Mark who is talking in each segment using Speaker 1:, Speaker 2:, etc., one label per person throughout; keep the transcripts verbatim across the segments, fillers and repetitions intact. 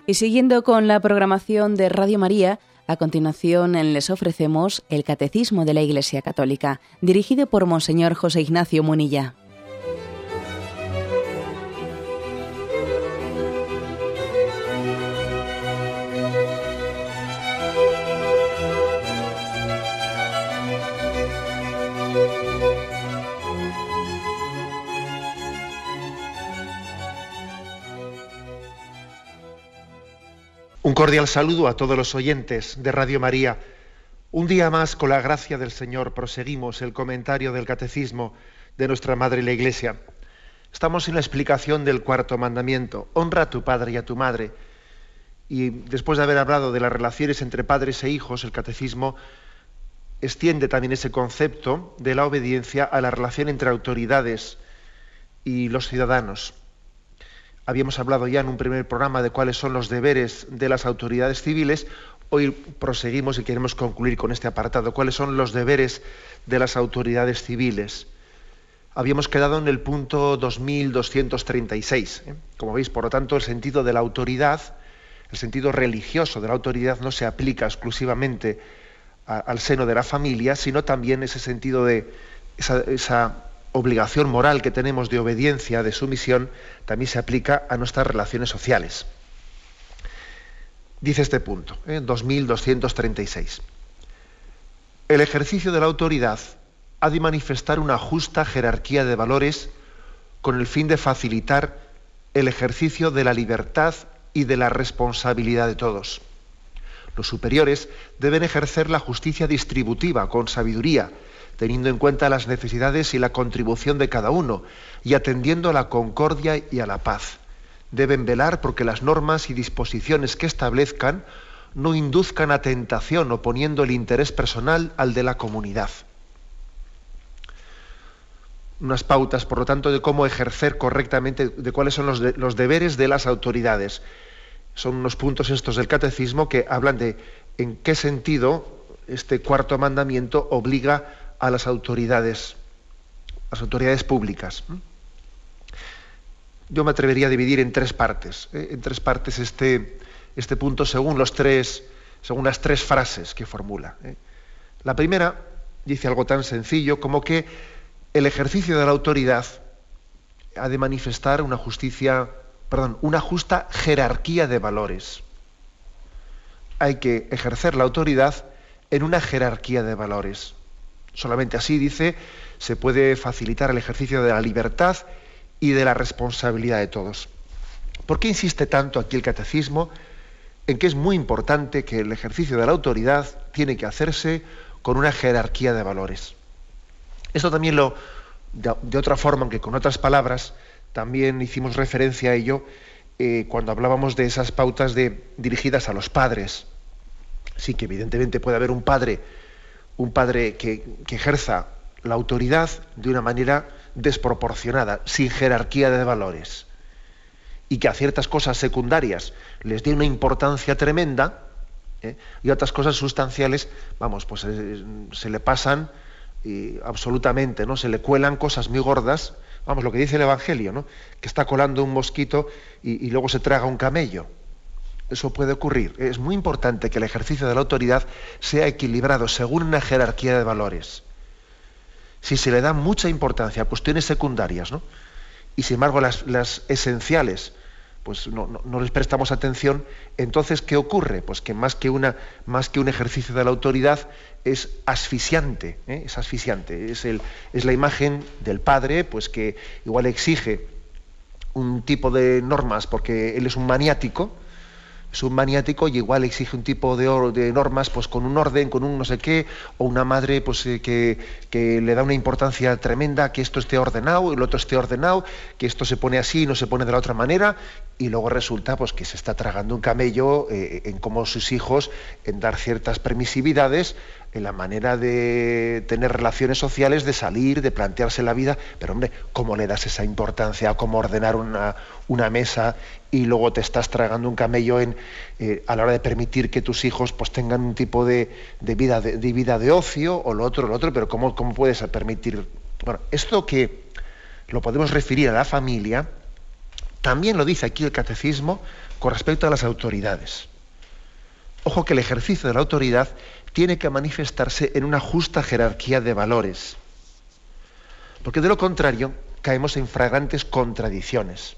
Speaker 1: Y siguiendo con la programación de Radio María, a continuación les ofrecemos el Catecismo de la Iglesia Católica, dirigido por Monseñor José Ignacio Munilla.
Speaker 2: Un cordial saludo a todos los oyentes de Radio María. Un día más, con la gracia del Señor, proseguimos el comentario del Catecismo de nuestra Madre la Iglesia. Estamos en la explicación del cuarto mandamiento: honra a tu padre y a tu madre. Y después de haber hablado de las relaciones entre padres e hijos, el Catecismo extiende también ese concepto de la obediencia a la relación entre autoridades y los ciudadanos. Habíamos hablado ya en un primer programa de cuáles son los deberes de las autoridades civiles. Hoy proseguimos y queremos concluir con este apartado: cuáles son los deberes de las autoridades civiles. Habíamos quedado en el punto dos mil doscientos treinta y seis. ¿eh? Como veis, por lo tanto, el sentido de la autoridad, el sentido religioso de la autoridad, no se aplica exclusivamente a, al seno de la familia, sino también ese sentido de esa, esa obligación moral que tenemos de obediencia, de sumisión, también se aplica a nuestras relaciones sociales. Dice este punto, ¿eh? dos mil doscientos treinta y seis. El ejercicio de la autoridad ha de manifestar una justa jerarquía de valores con el fin de facilitar el ejercicio de la libertad y de la responsabilidad de todos. Los superiores deben ejercer la justicia distributiva con sabiduría, teniendo en cuenta las necesidades y la contribución de cada uno, y atendiendo a la concordia y a la paz. Deben velar porque las normas y disposiciones que establezcan no induzcan a tentación, oponiendo el interés personal al de la comunidad. Unas pautas, por lo tanto, de cómo ejercer correctamente, de cuáles son los, de, los deberes de las autoridades. Son unos puntos estos del Catecismo que hablan de en qué sentido este cuarto mandamiento obliga a las autoridades, las autoridades públicas. Yo me atrevería a dividir en tres partes, ¿eh? en tres partes este, este punto según los tres, según las tres frases que formula. ¿eh? La primera dice algo tan sencillo como que el ejercicio de la autoridad ha de manifestar una justicia, perdón, una justa jerarquía de valores. Hay que ejercer la autoridad en una jerarquía de valores. Solamente así, dice, se puede facilitar el ejercicio de la libertad y de la responsabilidad de todos. ¿Por qué insiste tanto aquí el Catecismo en que es muy importante que el ejercicio de la autoridad tiene que hacerse con una jerarquía de valores? Esto también lo, de, de otra forma, aunque con otras palabras, también hicimos referencia a ello eh, cuando hablábamos de esas pautas de, dirigidas a los padres. Sí que evidentemente puede haber un padre un padre que, que ejerza la autoridad de una manera desproporcionada, sin jerarquía de valores, y que a ciertas cosas secundarias les dé una importancia tremenda, ¿eh? y a otras cosas sustanciales, vamos, pues eh, se le pasan eh, absolutamente, ¿no? Se le cuelan cosas muy gordas, vamos, lo que dice el Evangelio, ¿no? Que está colando un mosquito y, y luego se traga un camello. Eso puede ocurrir. Es muy importante que el ejercicio de la autoridad sea equilibrado según una jerarquía de valores. Si se le da mucha importancia a cuestiones secundarias, ¿no? y sin embargo las, las esenciales, pues no, no, no les prestamos atención, entonces ¿qué ocurre? Pues que más que, una, más que un ejercicio de la autoridad es asfixiante, ¿eh? es asfixiante. Es, el, es la imagen del padre, pues que igual exige un tipo de normas porque él es un maniático, es un maniático y igual exige un tipo de, or, de normas pues con un orden, con un no sé qué, o una madre pues eh, que, que le da una importancia tremenda que esto esté ordenado, el otro esté ordenado, que esto se pone así y no se pone de la otra manera, y luego resulta pues que se está tragando un camello eh, en cómo sus hijos, en dar ciertas permisividades, en la manera de tener relaciones sociales, de salir, de plantearse la vida. Pero hombre, ¿cómo le das esa importancia a cómo ordenar una, una mesa y luego te estás tragando un camello en, eh, a la hora de permitir que tus hijos pues tengan un tipo de, de, vida, de, de vida de ocio, o lo otro, lo otro? Pero ¿cómo, cómo puedes permitir? Bueno, esto que lo podemos referir a la familia, También lo dice aquí el Catecismo con respecto a las autoridades. Ojo que el ejercicio de la autoridad tiene que manifestarse en una justa jerarquía de valores, porque de lo contrario caemos en flagrantes contradicciones.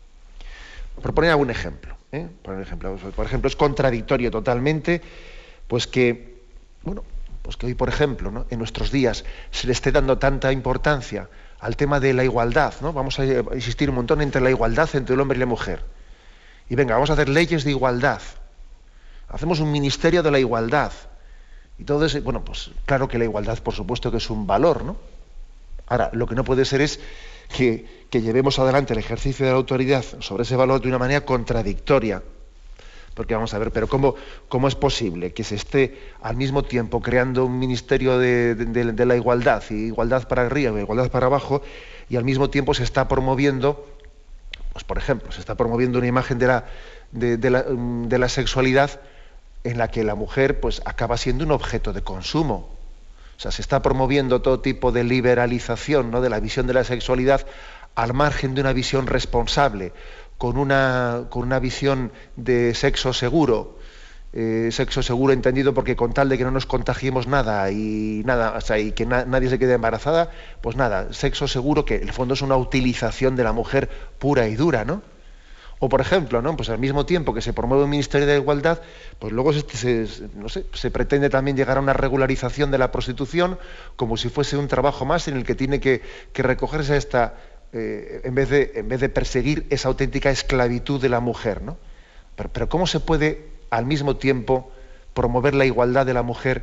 Speaker 2: Por poner algún ejemplo, ¿eh? por ejemplo, por ejemplo, es contradictorio totalmente, pues que, bueno, pues que hoy, por ejemplo, ¿no?, en nuestros días se le esté dando tanta importancia al tema de la igualdad, ¿no? Vamos a insistir un montón entre la igualdad entre el hombre y la mujer. Y venga, vamos a hacer leyes de igualdad. Hacemos un ministerio de la igualdad. Y todo eso, bueno, pues claro que la igualdad, por supuesto, que es un valor, ¿no? Ahora, lo que no puede ser es que, que llevemos adelante el ejercicio de la autoridad sobre ese valor de una manera contradictoria. Porque vamos a ver, pero ¿cómo, cómo es posible que se esté al mismo tiempo creando un ministerio de, de, de la igualdad, y igualdad para arriba, igualdad para abajo, y al mismo tiempo se está promoviendo, pues por ejemplo, se está promoviendo una imagen de la, de, de la, de la sexualidad en la que la mujer pues acaba siendo un objeto de consumo? O sea, se está promoviendo todo tipo de liberalización, ¿no?, de la visión de la sexualidad al margen de una visión responsable, con una, con una visión de sexo seguro, eh, sexo seguro entendido porque con tal de que no nos contagiemos nada y nada, o sea, y que na, nadie se quede embarazada, pues nada, sexo seguro, que en el fondo es una utilización de la mujer pura y dura, ¿no? O por ejemplo, ¿no?, pues al mismo tiempo que se promueve un ministerio de igualdad, pues luego se, se, no sé, se pretende también llegar a una regularización de la prostitución como si fuese un trabajo más en el que tiene que, que recogerse esta Eh, en vez de, en vez de perseguir esa auténtica esclavitud de la mujer, ¿no? Pero, pero ¿cómo se puede al mismo tiempo promover la igualdad de la mujer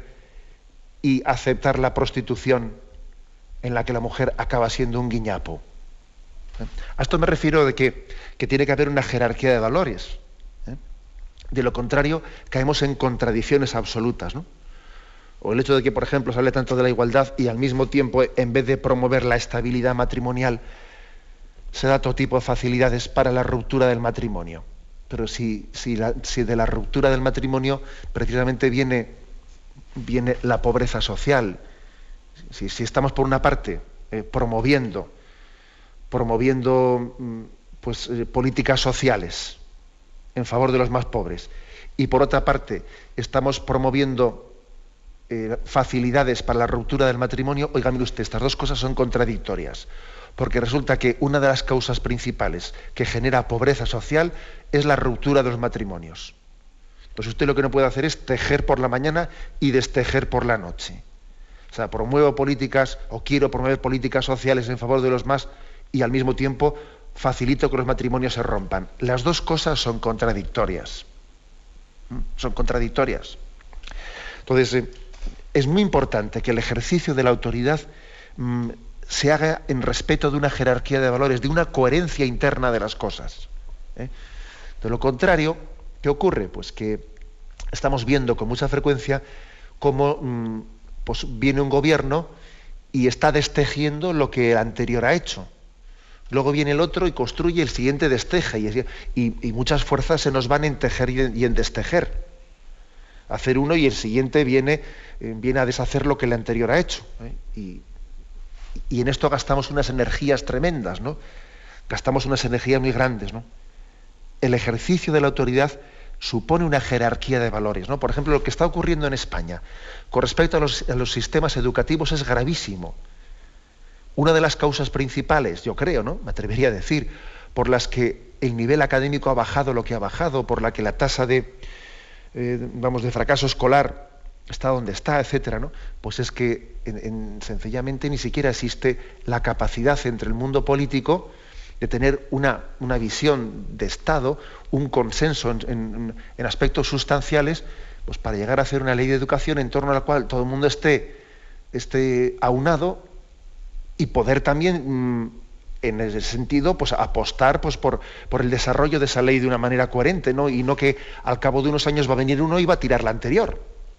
Speaker 2: y aceptar la prostitución en la que la mujer acaba siendo un guiñapo? ¿Eh? A esto me refiero de que, que tiene que haber una jerarquía de valores. ¿Eh? De lo contrario, caemos en contradicciones absolutas, ¿no? O el hecho de que, por ejemplo, se hable tanto de la igualdad y al mismo tiempo, en vez de promover la estabilidad matrimonial, se da todo tipo de facilidades para la ruptura del matrimonio. Pero si, si, la, si de la ruptura del matrimonio precisamente viene, viene la pobreza social, si, si estamos por una parte eh, promoviendo, promoviendo pues, eh, políticas sociales en favor de los más pobres, y por otra parte estamos promoviendo eh, facilidades para la ruptura del matrimonio, oiga, mire usted, estas dos cosas son contradictorias. Porque resulta que una de las causas principales que genera pobreza social es la ruptura de los matrimonios. Entonces usted lo que no puede hacer es tejer por la mañana y destejer por la noche. O sea, promuevo políticas o quiero promover políticas sociales en favor de los más y al mismo tiempo facilito que los matrimonios se rompan. Las dos cosas son contradictorias. ¿Mm? Son contradictorias. Entonces, eh, es muy importante que el ejercicio de la autoridad mmm, se haga en respeto de una jerarquía de valores, de una coherencia interna de las cosas. ¿eh? De lo contrario, ¿qué ocurre? Pues que estamos viendo con mucha frecuencia cómo mmm, pues viene un gobierno y está destejiendo lo que el anterior ha hecho. Luego viene el otro y construye, el siguiente desteja. Y, y, y muchas fuerzas se nos van en tejer y en, y en destejer. Hacer uno y el siguiente viene, eh, viene a deshacer lo que el anterior ha hecho. ¿eh? Y, Y en esto gastamos unas energías tremendas, ¿no? Gastamos unas energías muy grandes, ¿no? El ejercicio de la autoridad supone una jerarquía de valores, ¿no? Por ejemplo, lo que está ocurriendo en España con respecto a los, a los sistemas educativos es gravísimo. Una de las causas principales, yo creo, ¿no?, me atrevería a decir, por las que el nivel académico ha bajado lo que ha bajado, por la que la tasa de, eh, vamos, de fracaso escolar está donde está, etcétera, ¿no? Pues es que en, en, sencillamente ni siquiera existe la capacidad entre el mundo político de tener una, una visión de Estado, un consenso en, en, en aspectos sustanciales, pues para llegar a hacer una ley de educación en torno a la cual todo el mundo esté, esté aunado y poder también, mmm, en ese sentido, pues apostar pues, por, por el desarrollo de esa ley de una manera coherente, ¿no? Y no que al cabo de unos años va a venir uno y va a tirar la anterior.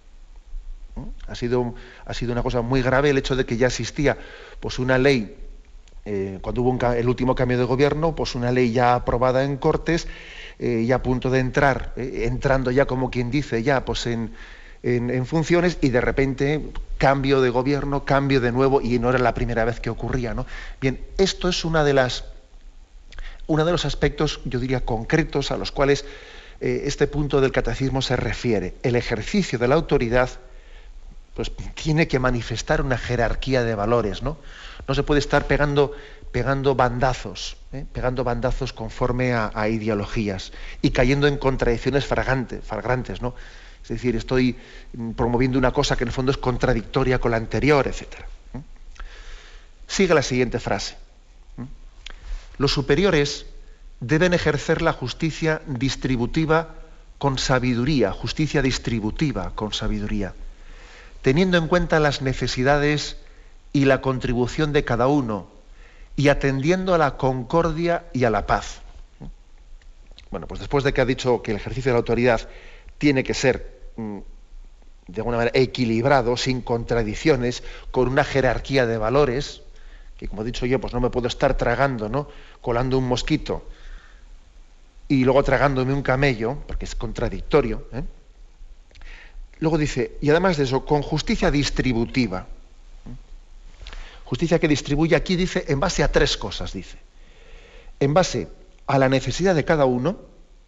Speaker 2: Ha sido, ha sido una cosa muy grave el hecho de que ya existía pues una ley, eh, cuando hubo un, el último cambio de gobierno, pues una ley ya aprobada en Cortes, eh, ya a punto de entrar, eh, entrando ya como quien dice, ya pues en, en, en funciones, y de repente cambio de gobierno, cambio de nuevo, y no era la primera vez que ocurría, ¿no? Bien, esto es una de las uno de los aspectos, yo diría, concretos a los cuales eh, este punto del catecismo se refiere. El ejercicio de la autoridad pues, tiene que manifestar una jerarquía de valores, ¿no? No se puede estar pegando, pegando bandazos, ¿eh? pegando bandazos conforme a, a ideologías y cayendo en contradicciones flagrantes, flagrantes, ¿no? Es decir, estoy promoviendo una cosa que en el fondo es contradictoria con la anterior, etcétera. ¿eh? Sigue la siguiente frase. Los superiores deben ejercer la justicia distributiva con sabiduría, justicia distributiva con sabiduría, teniendo en cuenta las necesidades y la contribución de cada uno y atendiendo a la concordia y a la paz. Bueno, pues después de que ha dicho que el ejercicio de la autoridad tiene que ser de alguna manera equilibrado, sin contradicciones, con una jerarquía de valores, que como he dicho yo, pues no me puedo estar tragando, ¿no? colando un mosquito y luego tragándome un camello, porque es contradictorio. ¿eh? Luego dice, y además de eso, con justicia distributiva. Justicia que distribuye, aquí dice, en base a tres cosas, dice. En base a la necesidad de cada uno,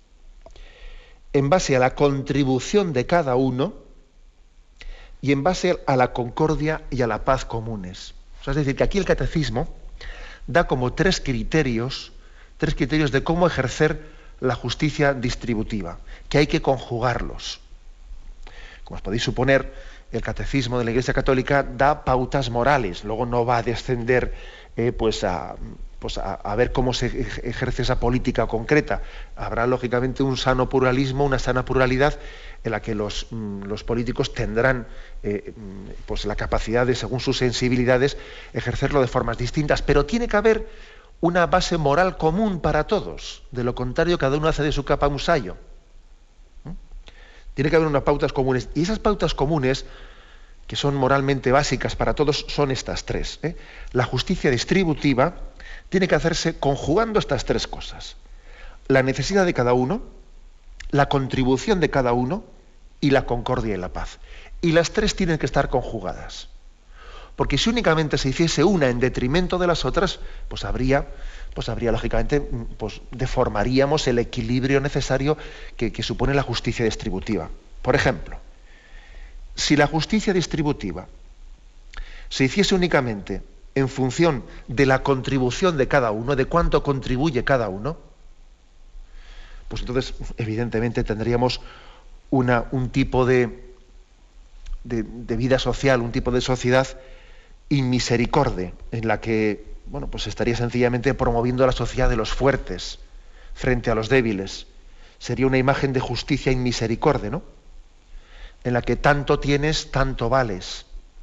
Speaker 2: en base a la contribución de cada uno y en base a la concordia y a la paz comunes. O sea, es decir, que aquí el catecismo da como tres criterios, tres criterios de cómo ejercer la justicia distributiva, que hay que conjugarlos. Como os podéis suponer, el catecismo de la Iglesia Católica da pautas morales, luego no va a descender eh, pues a, pues a, a ver cómo se ejerce esa política concreta. Habrá lógicamente un sano pluralismo, una sana pluralidad en la que los, los políticos tendrán eh, pues la capacidad de, según sus sensibilidades, ejercerlo de formas distintas, pero tiene que haber una base moral común para todos. De lo contrario, cada uno hace de su capa un sayo. Tiene que haber unas pautas comunes. Y esas pautas comunes, que son moralmente básicas para todos, son estas tres. ¿eh? La justicia distributiva tiene que hacerse conjugando estas tres cosas. La necesidad de cada uno, la contribución de cada uno y la concordia y la paz. Y las tres tienen que estar conjugadas. Porque si únicamente se hiciese una en detrimento de las otras, pues habría, pues habría lógicamente, pues deformaríamos el equilibrio necesario que, que supone la justicia distributiva. Por ejemplo, si la justicia distributiva se hiciese únicamente en función de la contribución de cada uno, de cuánto contribuye cada uno, pues entonces evidentemente tendríamos una, un tipo de, de, de vida social, un tipo de sociedad inmisericorde, en la que, bueno, pues estaría sencillamente promoviendo la sociedad de los fuertes frente a los débiles. Sería una imagen de justicia inmisericorde, ¿no? En la que tanto tienes, tanto vales.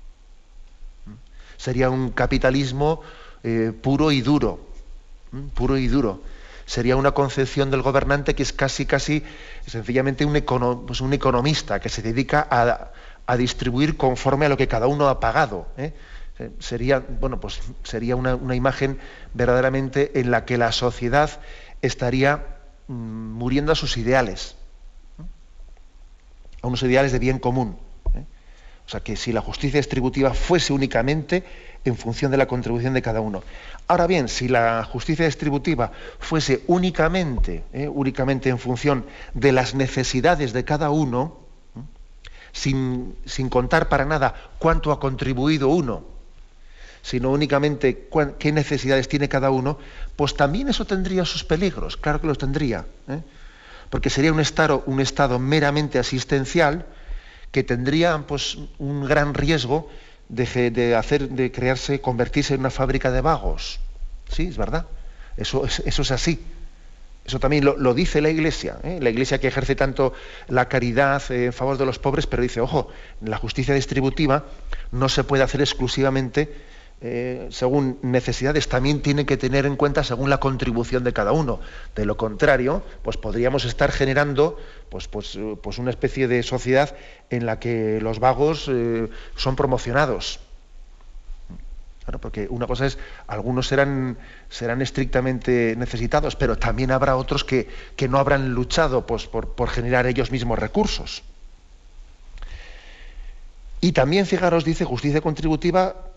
Speaker 2: Sería un capitalismo eh, puro y duro, ¿m? puro y duro. Sería una concepción del gobernante que es casi, casi, sencillamente un, econo, pues un economista que se dedica a, a distribuir conforme a lo que cada uno ha pagado, ¿eh? Sería, bueno, pues sería una, una imagen verdaderamente en la que la sociedad estaría mmm, muriendo a sus ideales, ¿no? A unos ideales de bien común. ¿eh? O sea, que si la justicia distributiva fuese únicamente en función de la contribución de cada uno. Ahora bien, si la justicia distributiva fuese únicamente, ¿eh? únicamente en función de las necesidades de cada uno, ¿eh? sin, sin contar para nada cuánto ha contribuido uno, sino únicamente qué necesidades tiene cada uno, pues también eso tendría sus peligros, claro que los tendría, ¿eh? porque sería un estado, un estado meramente asistencial que tendría pues, un gran riesgo de, de, hacer, de crearse, convertirse en una fábrica de vagos. Sí, es verdad, eso, eso es así. Eso también lo, lo dice la Iglesia, ¿eh? la Iglesia que ejerce tanto la caridad en favor de los pobres, pero dice, ojo, la justicia distributiva no se puede hacer exclusivamente Eh, según necesidades, también tiene que tener en cuenta según la contribución de cada uno. De lo contrario, pues podríamos estar generando pues, pues, pues una especie de sociedad en la que los vagos eh, son promocionados. Claro, porque una cosa es, algunos serán, serán estrictamente necesitados, pero también habrá otros que, que no habrán luchado pues, por, por generar ellos mismos recursos. Y también, fijaros, dice justicia contributiva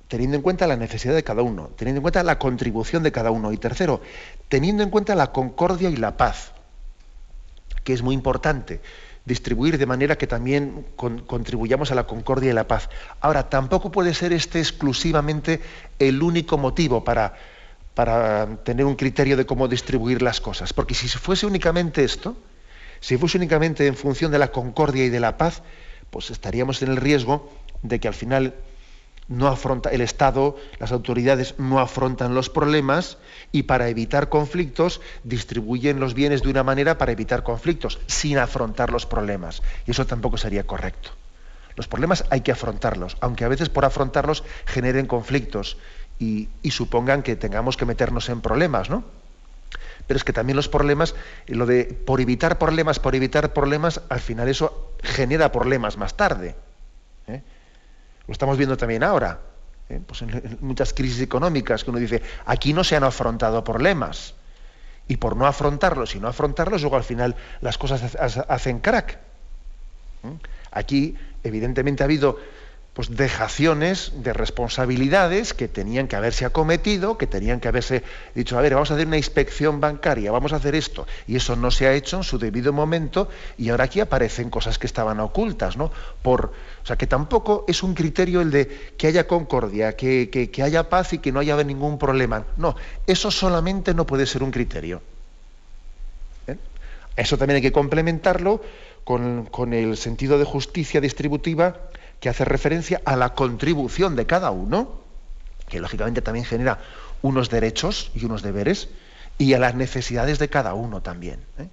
Speaker 2: teniendo en cuenta la necesidad de cada uno, teniendo en cuenta la contribución de cada uno. Y tercero, teniendo en cuenta la concordia y la paz, que es muy importante, distribuir de manera que también con, contribuyamos a la concordia y la paz. Ahora, tampoco puede ser este exclusivamente el único motivo para, para tener un criterio de cómo distribuir las cosas, porque si fuese únicamente esto, si fuese únicamente en función de la concordia y de la paz, pues estaríamos en el riesgo de que al final no afronta el Estado, las autoridades no afrontan los problemas y para evitar conflictos distribuyen los bienes de una manera para evitar conflictos, sin afrontar los problemas. Y eso tampoco sería correcto. Los problemas hay que afrontarlos, aunque a veces por afrontarlos generen conflictos y, y supongan que tengamos que meternos en problemas, ¿no? Pero es que también los problemas, lo de por evitar problemas, por evitar problemas, al final eso genera problemas más tarde, ¿eh? Lo estamos viendo también ahora, ¿eh? Pues en, en muchas crisis económicas que uno dice, aquí no se han afrontado problemas. Y por no afrontarlos y no afrontarlos, luego al final las cosas hacen crack. ¿Eh? Aquí, evidentemente, ha habido pues, dejaciones de responsabilidades que tenían que haberse acometido, que tenían que haberse dicho, a ver, vamos a hacer una inspección bancaria, vamos a hacer esto. Y eso no se ha hecho en su debido momento y ahora aquí aparecen cosas que estaban ocultas, ¿no? Por, o sea, que tampoco es un criterio el de que haya concordia, que, que, que haya paz y que no haya ningún problema. No, eso solamente no puede ser un criterio. ¿Eh? Eso también hay que complementarlo con, con el sentido de justicia distributiva que hace referencia a la contribución de cada uno, que lógicamente también genera unos derechos y unos deberes, y a las necesidades de cada uno también, ¿eh?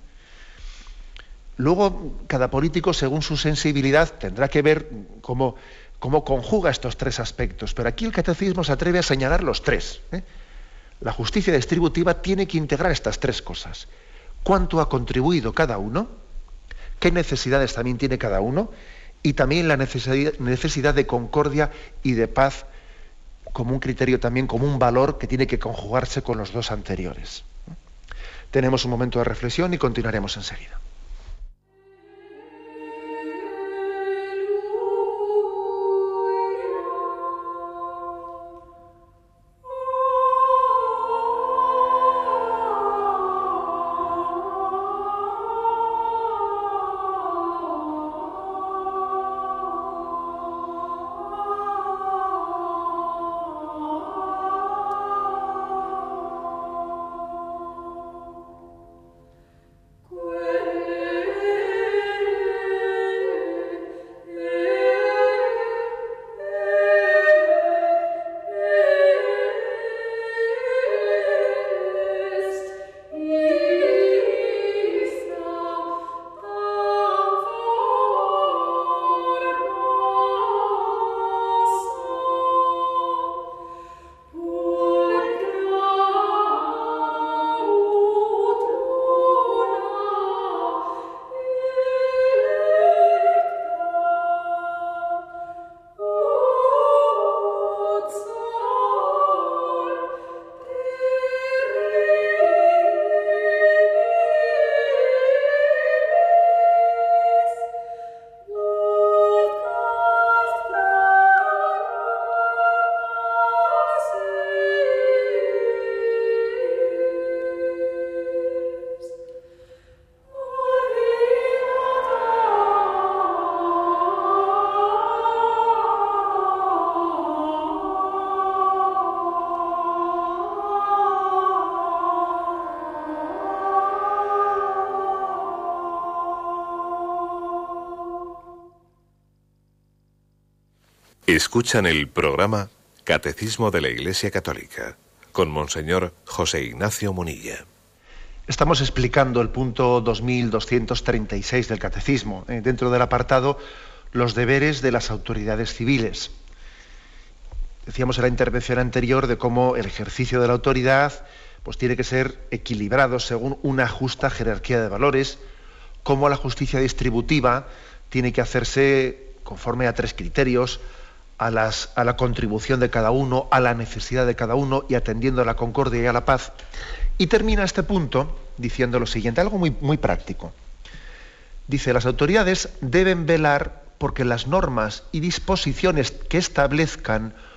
Speaker 2: Luego, cada político, según su sensibilidad, tendrá que ver cómo, cómo conjuga estos tres aspectos, pero aquí el catecismo se atreve a señalar los tres, ¿eh? La justicia distributiva tiene que integrar estas tres cosas. ¿Cuánto ha contribuido cada uno? ¿Qué necesidades también tiene cada uno? Y también la necesidad, necesidad de concordia y de paz como un criterio también, como un valor que tiene que conjugarse con los dos anteriores. Tenemos un momento de reflexión y continuaremos enseguida.
Speaker 3: Escuchan el programa Catecismo de la Iglesia Católica con Monseñor José Ignacio Munilla.
Speaker 2: Estamos explicando el punto dos mil doscientos treinta y seis del Catecismo, eh, dentro del apartado los deberes de las autoridades civiles. Decíamos en la intervención anterior de cómo el ejercicio de la autoridad pues, tiene que ser equilibrado según una justa jerarquía de valores, cómo la justicia distributiva tiene que hacerse conforme a tres criterios, a, las, a la contribución de cada uno, a la necesidad de cada uno y atendiendo a la concordia y a la paz. Y termina este punto diciendo lo siguiente, algo muy, muy práctico. Dice, las autoridades deben velar porque las normas y disposiciones que establezcan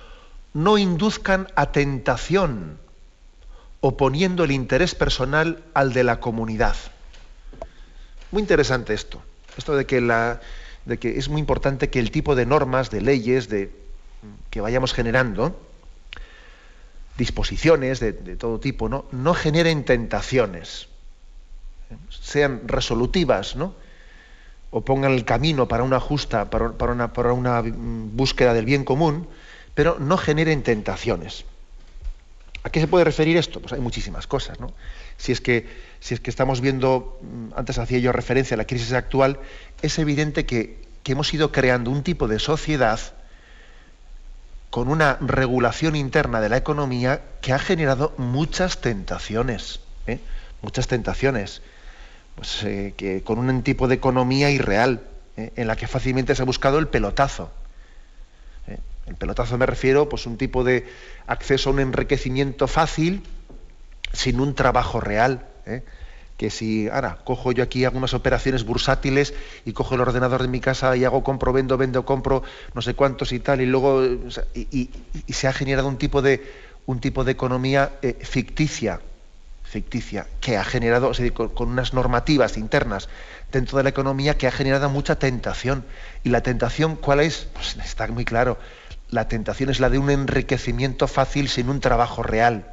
Speaker 2: no induzcan a tentación, oponiendo el interés personal al de la comunidad. Muy interesante esto, esto de que, la, de que es muy importante que el tipo de normas, de leyes, de, que vayamos generando, disposiciones de, de todo tipo, ¿no? no generen tentaciones, sean resolutivas, ¿no? o pongan el camino para una justa, para, para, una, para una búsqueda del bien común, pero no generen tentaciones. ¿A qué se puede referir esto? Pues hay muchísimas cosas, ¿no? Si es que, si es que estamos viendo, antes hacía yo referencia a la crisis actual, es evidente que, que hemos ido creando un tipo de sociedad con una regulación interna de la economía que ha generado muchas tentaciones, ¿eh? muchas tentaciones, pues, eh, que con un tipo de economía irreal, ¿eh? en la que fácilmente se ha buscado el pelotazo. ¿eh? El pelotazo me refiero, pues, un tipo de acceso a un enriquecimiento fácil sin un trabajo real. ¿eh? Que si ahora cojo yo aquí algunas operaciones bursátiles y cojo el ordenador de mi casa y hago compro, vendo, vendo, compro, no sé cuántos y tal, y luego o sea, y, y, y se ha generado un tipo de un tipo de economía eh, ficticia, ficticia, que ha generado, o sea, con, con unas normativas internas dentro de la economía que ha generado mucha tentación. Y la tentación, ¿cuál es? Pues está muy claro. La tentación es la de un enriquecimiento fácil sin un trabajo real.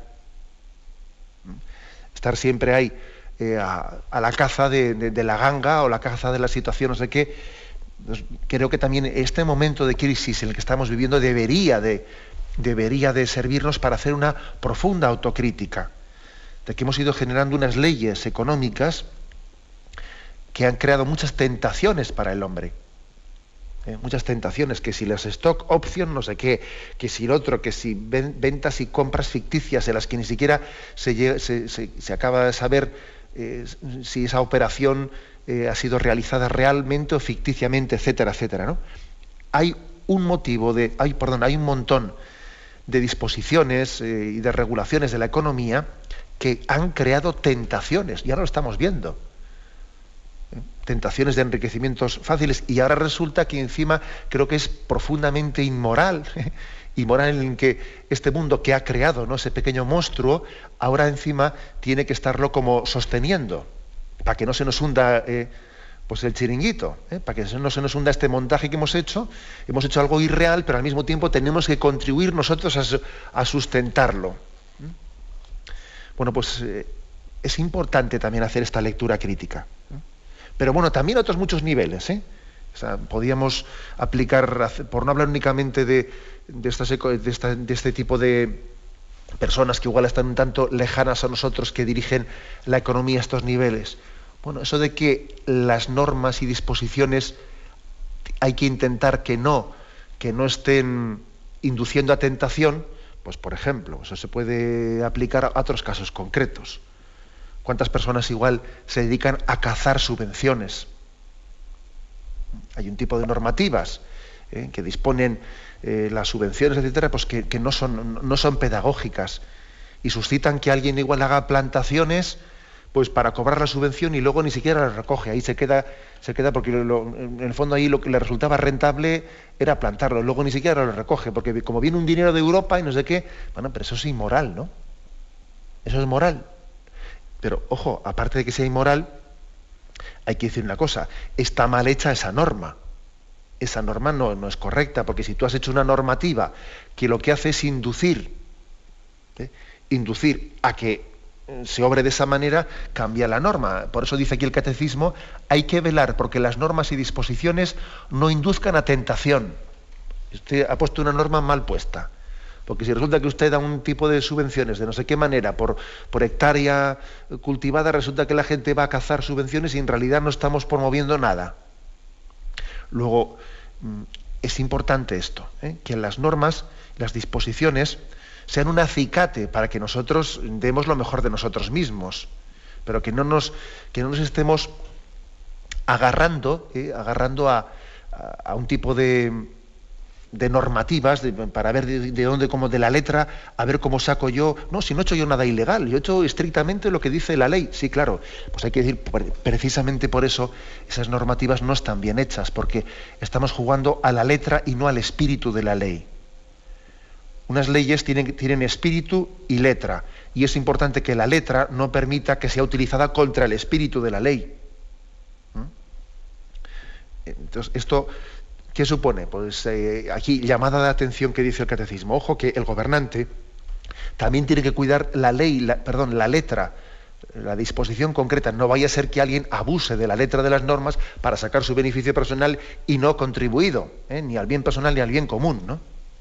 Speaker 2: Estar siempre ahí Eh, a, a la caza de, de, de la ganga o la caza de la situación, no sé qué. Pues creo que también este momento de crisis en el que estamos viviendo debería de, debería de servirnos para hacer una profunda autocrítica de que hemos ido generando unas leyes económicas que han creado muchas tentaciones para el hombre. Eh, muchas tentaciones, que si las stock option, no sé qué, que si el otro, que si ven, ventas y compras ficticias en las que ni siquiera se, se, se, se acaba de saber Eh, si esa operación eh, ha sido realizada realmente o ficticiamente, etcétera, etcétera, ¿no? Hay un motivo de, hay, perdón, hay un montón de disposiciones eh, y de regulaciones de la economía que han creado tentaciones, y ahora lo estamos viendo. ¿eh? Tentaciones de enriquecimientos fáciles, y ahora resulta que encima creo que es profundamente inmoral, ¿eh? inmoral en que este mundo que ha creado, ¿no? ese pequeño monstruo, ahora encima tiene que estarlo como sosteniendo, para que no se nos hunda eh, pues el chiringuito, ¿eh? para que no se nos hunda este montaje que hemos hecho. Hemos hecho algo irreal, pero al mismo tiempo tenemos que contribuir nosotros a, a sustentarlo. ¿eh? Bueno, pues eh, es importante también hacer esta lectura crítica. ¿eh? Pero bueno, también a otros muchos niveles, ¿eh? O sea, podíamos aplicar, por no hablar únicamente de, de, estas, de, esta, de este tipo de personas que igual están un tanto lejanas a nosotros, que dirigen la economía a estos niveles. Bueno, eso de que las normas y disposiciones hay que intentar que no, que no estén induciendo a tentación, pues por ejemplo, eso se puede aplicar a otros casos concretos. ¿Cuántas personas igual se dedican a cazar subvenciones? Hay un tipo de normativas eh, que disponen eh, las subvenciones, etcétera, pues que, que no son, no son pedagógicas y suscitan que alguien igual haga plantaciones pues para cobrar la subvención y luego ni siquiera la recoge. Ahí se queda, se queda porque lo, en el fondo ahí lo que le resultaba rentable era plantarlo, luego ni siquiera lo recoge, porque como viene un dinero de Europa y no sé qué, bueno, pero eso es inmoral, ¿no? Eso es moral. Pero, ojo, aparte de que sea inmoral, hay que decir una cosa, está mal hecha esa norma. Esa norma no, no es correcta, porque si tú has hecho una normativa que lo que hace es inducir, ¿eh? inducir a que se obre de esa manera, cambia la norma. Por eso dice aquí el catecismo, hay que velar porque las normas y disposiciones no induzcan a tentación. Usted ha puesto una norma mal puesta. Porque si resulta que usted da un tipo de subvenciones de no sé qué manera por, por hectárea cultivada, resulta que la gente va a cazar subvenciones y en realidad no estamos promoviendo nada. Luego, es importante esto, ¿eh? que las normas, las disposiciones, sean un acicate para que nosotros demos lo mejor de nosotros mismos, pero que no nos, que no nos estemos agarrando, ¿eh? agarrando a, a, a un tipo de... de normativas, de, para ver de, de dónde, como de la letra, a ver cómo saco yo. No, si no he hecho yo nada ilegal, yo he hecho estrictamente lo que dice la ley. Sí, claro, pues hay que decir, precisamente por eso, esas normativas no están bien hechas, porque estamos jugando a la letra y no al espíritu de la ley. unas leyes tienen, tienen espíritu y letra, y es importante que la letra no permita que sea utilizada contra el espíritu de la ley. ¿Mm? Entonces, esto, ¿qué supone? Pues eh, aquí, llamada de atención que dice el catecismo. Ojo que el gobernante también tiene que cuidar la ley, la, perdón, la letra, la disposición concreta. No vaya a ser que alguien abuse de la letra de las normas para sacar su beneficio personal y no contribuido, ¿eh? ni al bien personal ni al bien común, ¿no?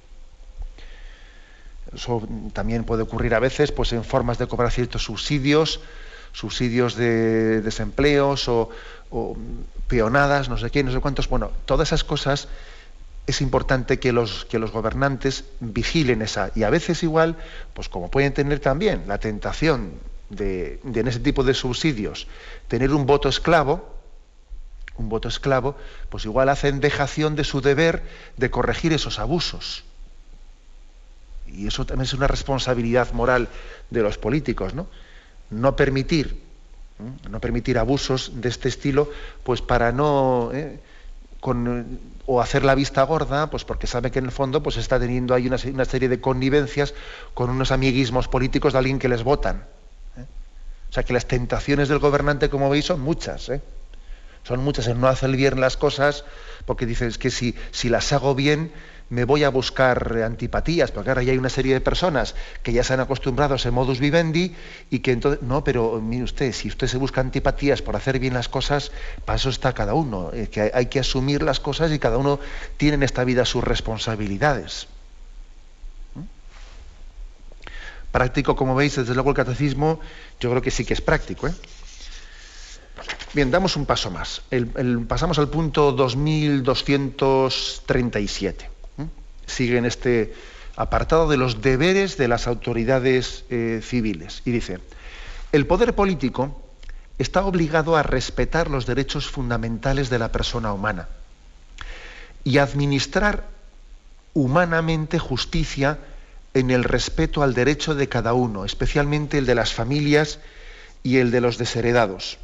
Speaker 2: Eso también puede ocurrir a veces, pues en formas de cobrar ciertos subsidios, subsidios de desempleos o, o peonadas, no sé qué, no sé cuántos. Bueno, todas esas cosas es importante que los, que los gobernantes vigilen esa. Y a veces igual, pues como pueden tener también la tentación de, de en ese tipo de subsidios, tener un voto esclavo, un voto esclavo, pues igual hacen dejación de su deber de corregir esos abusos. Y eso también es una responsabilidad moral de los políticos, ¿no? No permitir, ¿eh? no permitir abusos de este estilo, pues para no ¿eh? Con, o hacer la vista gorda, pues porque sabe que en el fondo pues está teniendo ahí una, una serie de connivencias con unos amiguismos políticos de alguien que les votan. ¿eh? O sea que las tentaciones del gobernante, como veis, son muchas, ¿eh? Son muchas en no hacer bien las cosas, porque dices que si, si las hago bien me voy a buscar antipatías, porque ahora ya hay una serie de personas que ya se han acostumbrado a ese modus vivendi y que entonces, no, pero mire usted, si usted se busca antipatías por hacer bien las cosas, para eso está cada uno, eh, que hay, hay que asumir las cosas y cada uno tiene en esta vida sus responsabilidades. ¿Mm? Práctico, como veis, desde luego el catecismo, yo creo que sí que es práctico, ¿eh? Bien, damos un paso más. El, el, pasamos al punto dos mil doscientos treinta y siete. ¿Mm? Sigue en este apartado de los deberes de las autoridades eh, civiles. Y dice, el poder político está obligado a respetar los derechos fundamentales de la persona humana y a administrar humanamente justicia en el respeto al derecho de cada uno, especialmente el de las familias y el de los desheredados.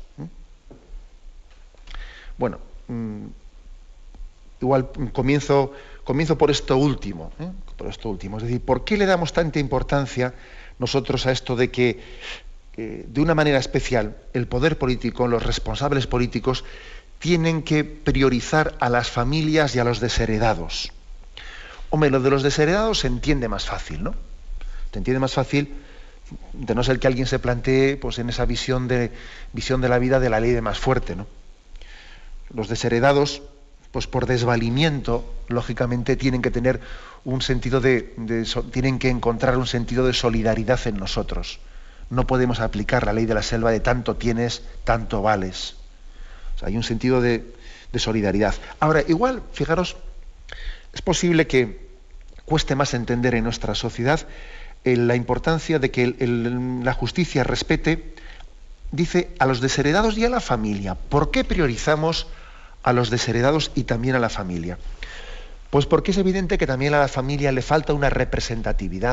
Speaker 2: Bueno, mmm, igual comienzo, comienzo por esto último, ¿eh? por esto último. Es decir, ¿por qué le damos tanta importancia nosotros a esto de que, eh, de una manera especial, el poder político, los responsables políticos, tienen que priorizar a las familias y a los desheredados? Hombre, lo de los desheredados se entiende más fácil, ¿no? Se entiende más fácil, de no ser que alguien se plantee pues, en esa visión de, visión de la vida de la ley de más fuerte, ¿no? Los desheredados, pues por desvalimiento, lógicamente tienen que tener un sentido de, de, tienen que encontrar un sentido de solidaridad en nosotros. No podemos aplicar la ley de la selva de tanto tienes, tanto vales. O sea, hay un sentido de, de solidaridad. Ahora, igual, fijaros, es posible que cueste más entender en nuestra sociedad eh, la importancia de que el, el, la justicia respete, dice, a los desheredados y a la familia. ¿Por qué priorizamos a los desheredados y también a la familia? Pues porque es evidente que también a la familia le falta una representatividad.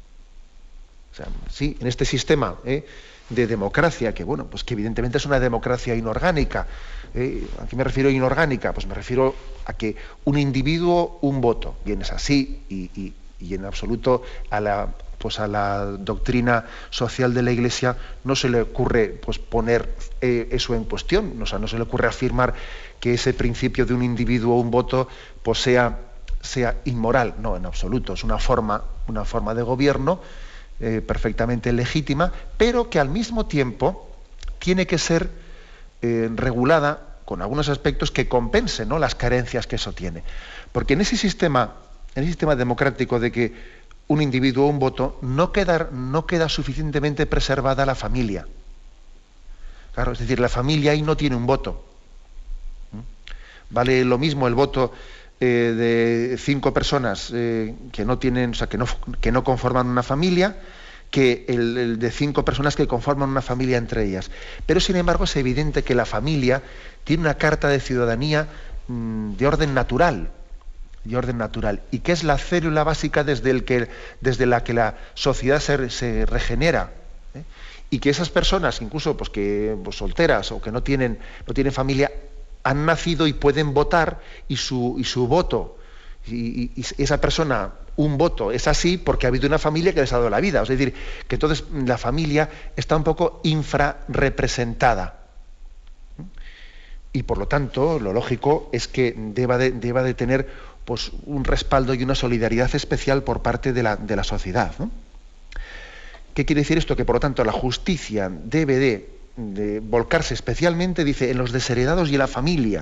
Speaker 2: O sea, sí, en este sistema ¿eh? de democracia, que bueno, pues que evidentemente es una democracia inorgánica. ¿eh? ¿A qué me refiero inorgánica? Pues me refiero a que un individuo, un voto. Bien, es así, y, y, y en absoluto a la, pues a la doctrina social de la Iglesia no se le ocurre pues, poner eh, eso en cuestión. O sea, no se le ocurre afirmar que ese principio de un individuo, un voto, pues sea, sea inmoral. No, en absoluto. Es una forma, una forma de gobierno eh, perfectamente legítima, pero que al mismo tiempo tiene que ser eh, regulada con algunos aspectos que compensen, ¿no?, las carencias que eso tiene. Porque en ese sistema, en ese sistema democrático de que un individuo, un voto, no queda, no queda suficientemente preservada la familia. Claro, es decir, la familia ahí no tiene un voto. Vale lo mismo el voto eh, de cinco personas eh, que no tienen, o sea, que no, que no conforman una familia, que el, el de cinco personas que conforman una familia entre ellas. Pero sin embargo es evidente que la familia tiene una carta de ciudadanía mmm, de orden natural, de orden natural, y que es la célula básica desde, el que, desde la que la sociedad se, se regenera. ¿eh? Y que esas personas, incluso pues, que pues, solteras o que no tienen, no tienen familia, han nacido y pueden votar, y su, y su voto, y, y, y esa persona un voto. Es así porque ha habido una familia que les ha dado la vida. Es decir, que entonces la familia está un poco infrarrepresentada. Y por lo tanto, lo lógico es que deba de, deba de tener pues, un respaldo y una solidaridad especial por parte de la, de la sociedad, ¿no? ¿Qué quiere decir esto? Que por lo tanto la justicia debe de, de volcarse especialmente, dice, en los desheredados y en la familia.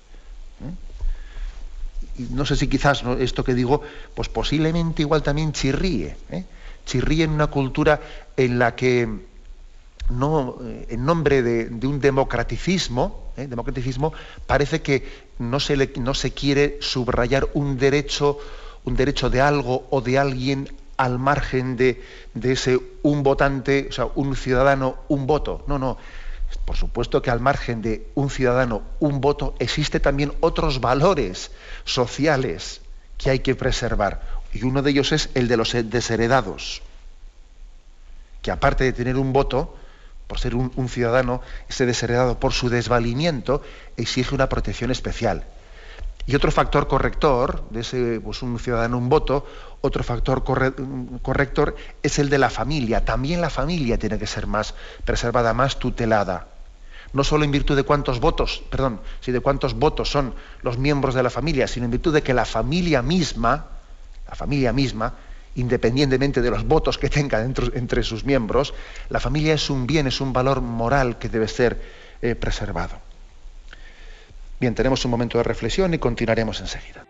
Speaker 2: ¿Eh? Y no sé si quizás, ¿no?, esto que digo, pues posiblemente igual también chirríe, ¿eh? chirríe en una cultura en la que no, en nombre de, de un democraticismo, ¿eh? democraticismo, parece que no se, le, no se quiere subrayar un derecho, un derecho de algo o de alguien al margen de, de ese un votante, o sea, un ciudadano, un voto. No, no. Por supuesto que al margen de un ciudadano, un voto, existe también otros valores sociales que hay que preservar. Y uno de ellos es el de los desheredados, que aparte de tener un voto, por ser un, un ciudadano, ese desheredado por su desvalimiento, exige una protección especial. Y otro factor corrector, de ese, pues un ciudadano, un voto, otro factor corre, corrector es el de la familia. También la familia tiene que ser más preservada, más tutelada. No solo en virtud de cuántos votos, perdón, sino de cuántos votos son los miembros de la familia, sino en virtud de que la familia misma, la familia misma, independientemente de los votos que tenga dentro, entre sus miembros, la familia es un bien, es un valor moral que debe ser eh, preservado. Bien, tenemos un momento de reflexión y continuaremos enseguida.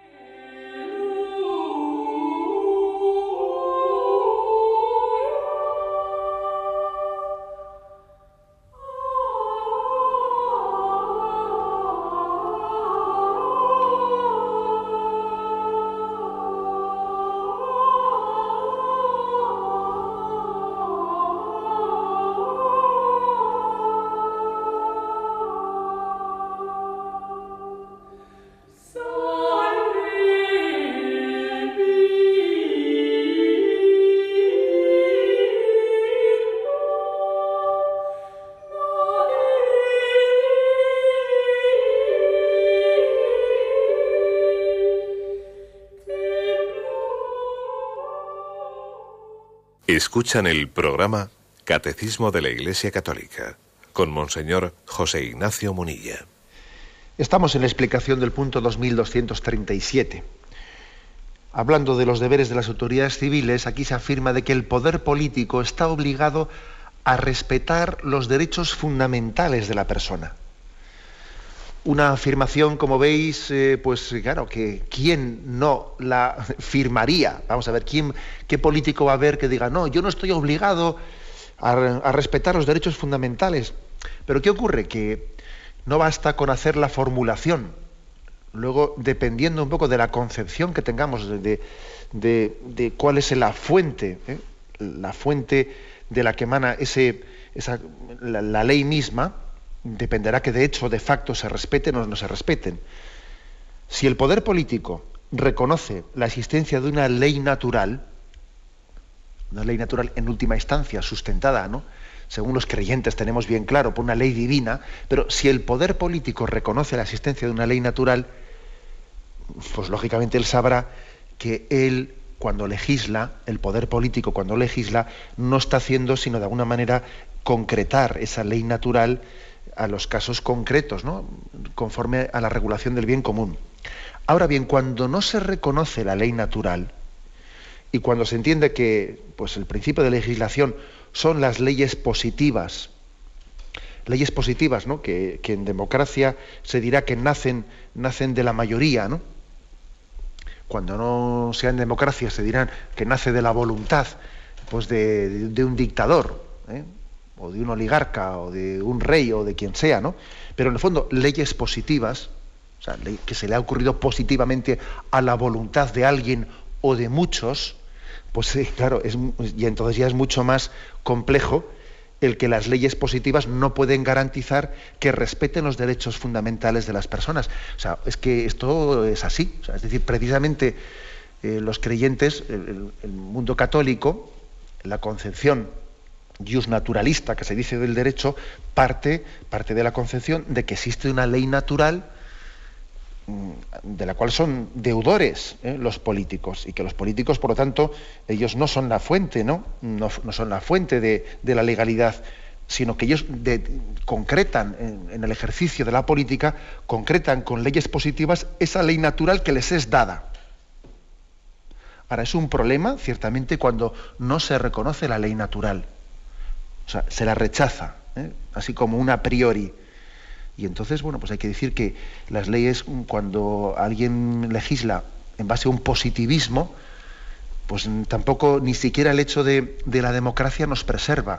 Speaker 3: Escuchan el programa Catecismo de la Iglesia Católica con Monseñor José Ignacio Munilla.
Speaker 2: Estamos en la explicación del punto dos mil doscientos treinta y siete. Hablando de los deberes de las autoridades civiles, aquí se afirma de que el poder político está obligado a respetar los derechos fundamentales de la persona. Una afirmación, como veis, eh, pues claro, que ¿quién no la firmaría? Vamos a ver, ¿quién, qué político va a haber que diga, no, yo no estoy obligado a, a respetar los derechos fundamentales? Pero ¿qué ocurre? Que no basta con hacer la formulación. Luego, dependiendo un poco de la concepción que tengamos de, de, de, de cuál es la fuente, ¿eh? la fuente de la que emana ese, esa, la, la ley misma, dependerá que de hecho, de facto, se respeten o no se respeten. Si el poder político reconoce la existencia de una ley natural, una ley natural en última instancia sustentada, ¿no?, según los creyentes tenemos bien claro, por una ley divina, pero si el poder político reconoce la existencia de una ley natural, pues lógicamente él sabrá que él, cuando legisla, el poder político cuando legisla, no está haciendo sino de alguna manera concretar esa ley natural a los casos concretos, ¿no?, conforme a la regulación del bien común. Ahora bien, cuando no se reconoce la ley natural y cuando se entiende que pues, el principio de legislación son las leyes positivas, leyes positivas, ¿no?, que, que en democracia se dirá que nacen, nacen de la mayoría, ¿no? Cuando no sea en democracia se dirán que nace de la voluntad pues, de, de, de un dictador, ¿eh?, o de un oligarca, o de un rey, o de quien sea, ¿no? Pero en el fondo, leyes positivas, o sea, que se le ha ocurrido positivamente a la voluntad de alguien o de muchos, pues sí, claro, es, y entonces ya es mucho más complejo el que las leyes positivas no pueden garantizar que respeten los derechos fundamentales de las personas. O sea, es que esto es así. O sea, es decir, precisamente eh, los creyentes, el, el mundo católico, la concepción jus naturalista que se dice del derecho, parte, parte de la concepción de que existe una ley natural de la cual son deudores ¿eh? los políticos, y que los políticos, por lo tanto, ellos no son la fuente, no, no, no son la fuente de, de la legalidad, sino que ellos de, concretan en, en el ejercicio de la política, concretan con leyes positivas esa ley natural que les es dada. Ahora, es un problema, ciertamente, cuando no se reconoce la ley natural. O sea, se la rechaza, ¿eh? así como una a priori. Y entonces, bueno, pues hay que decir que las leyes, cuando alguien legisla en base a un positivismo, pues tampoco, ni siquiera el hecho de, de la democracia nos preserva.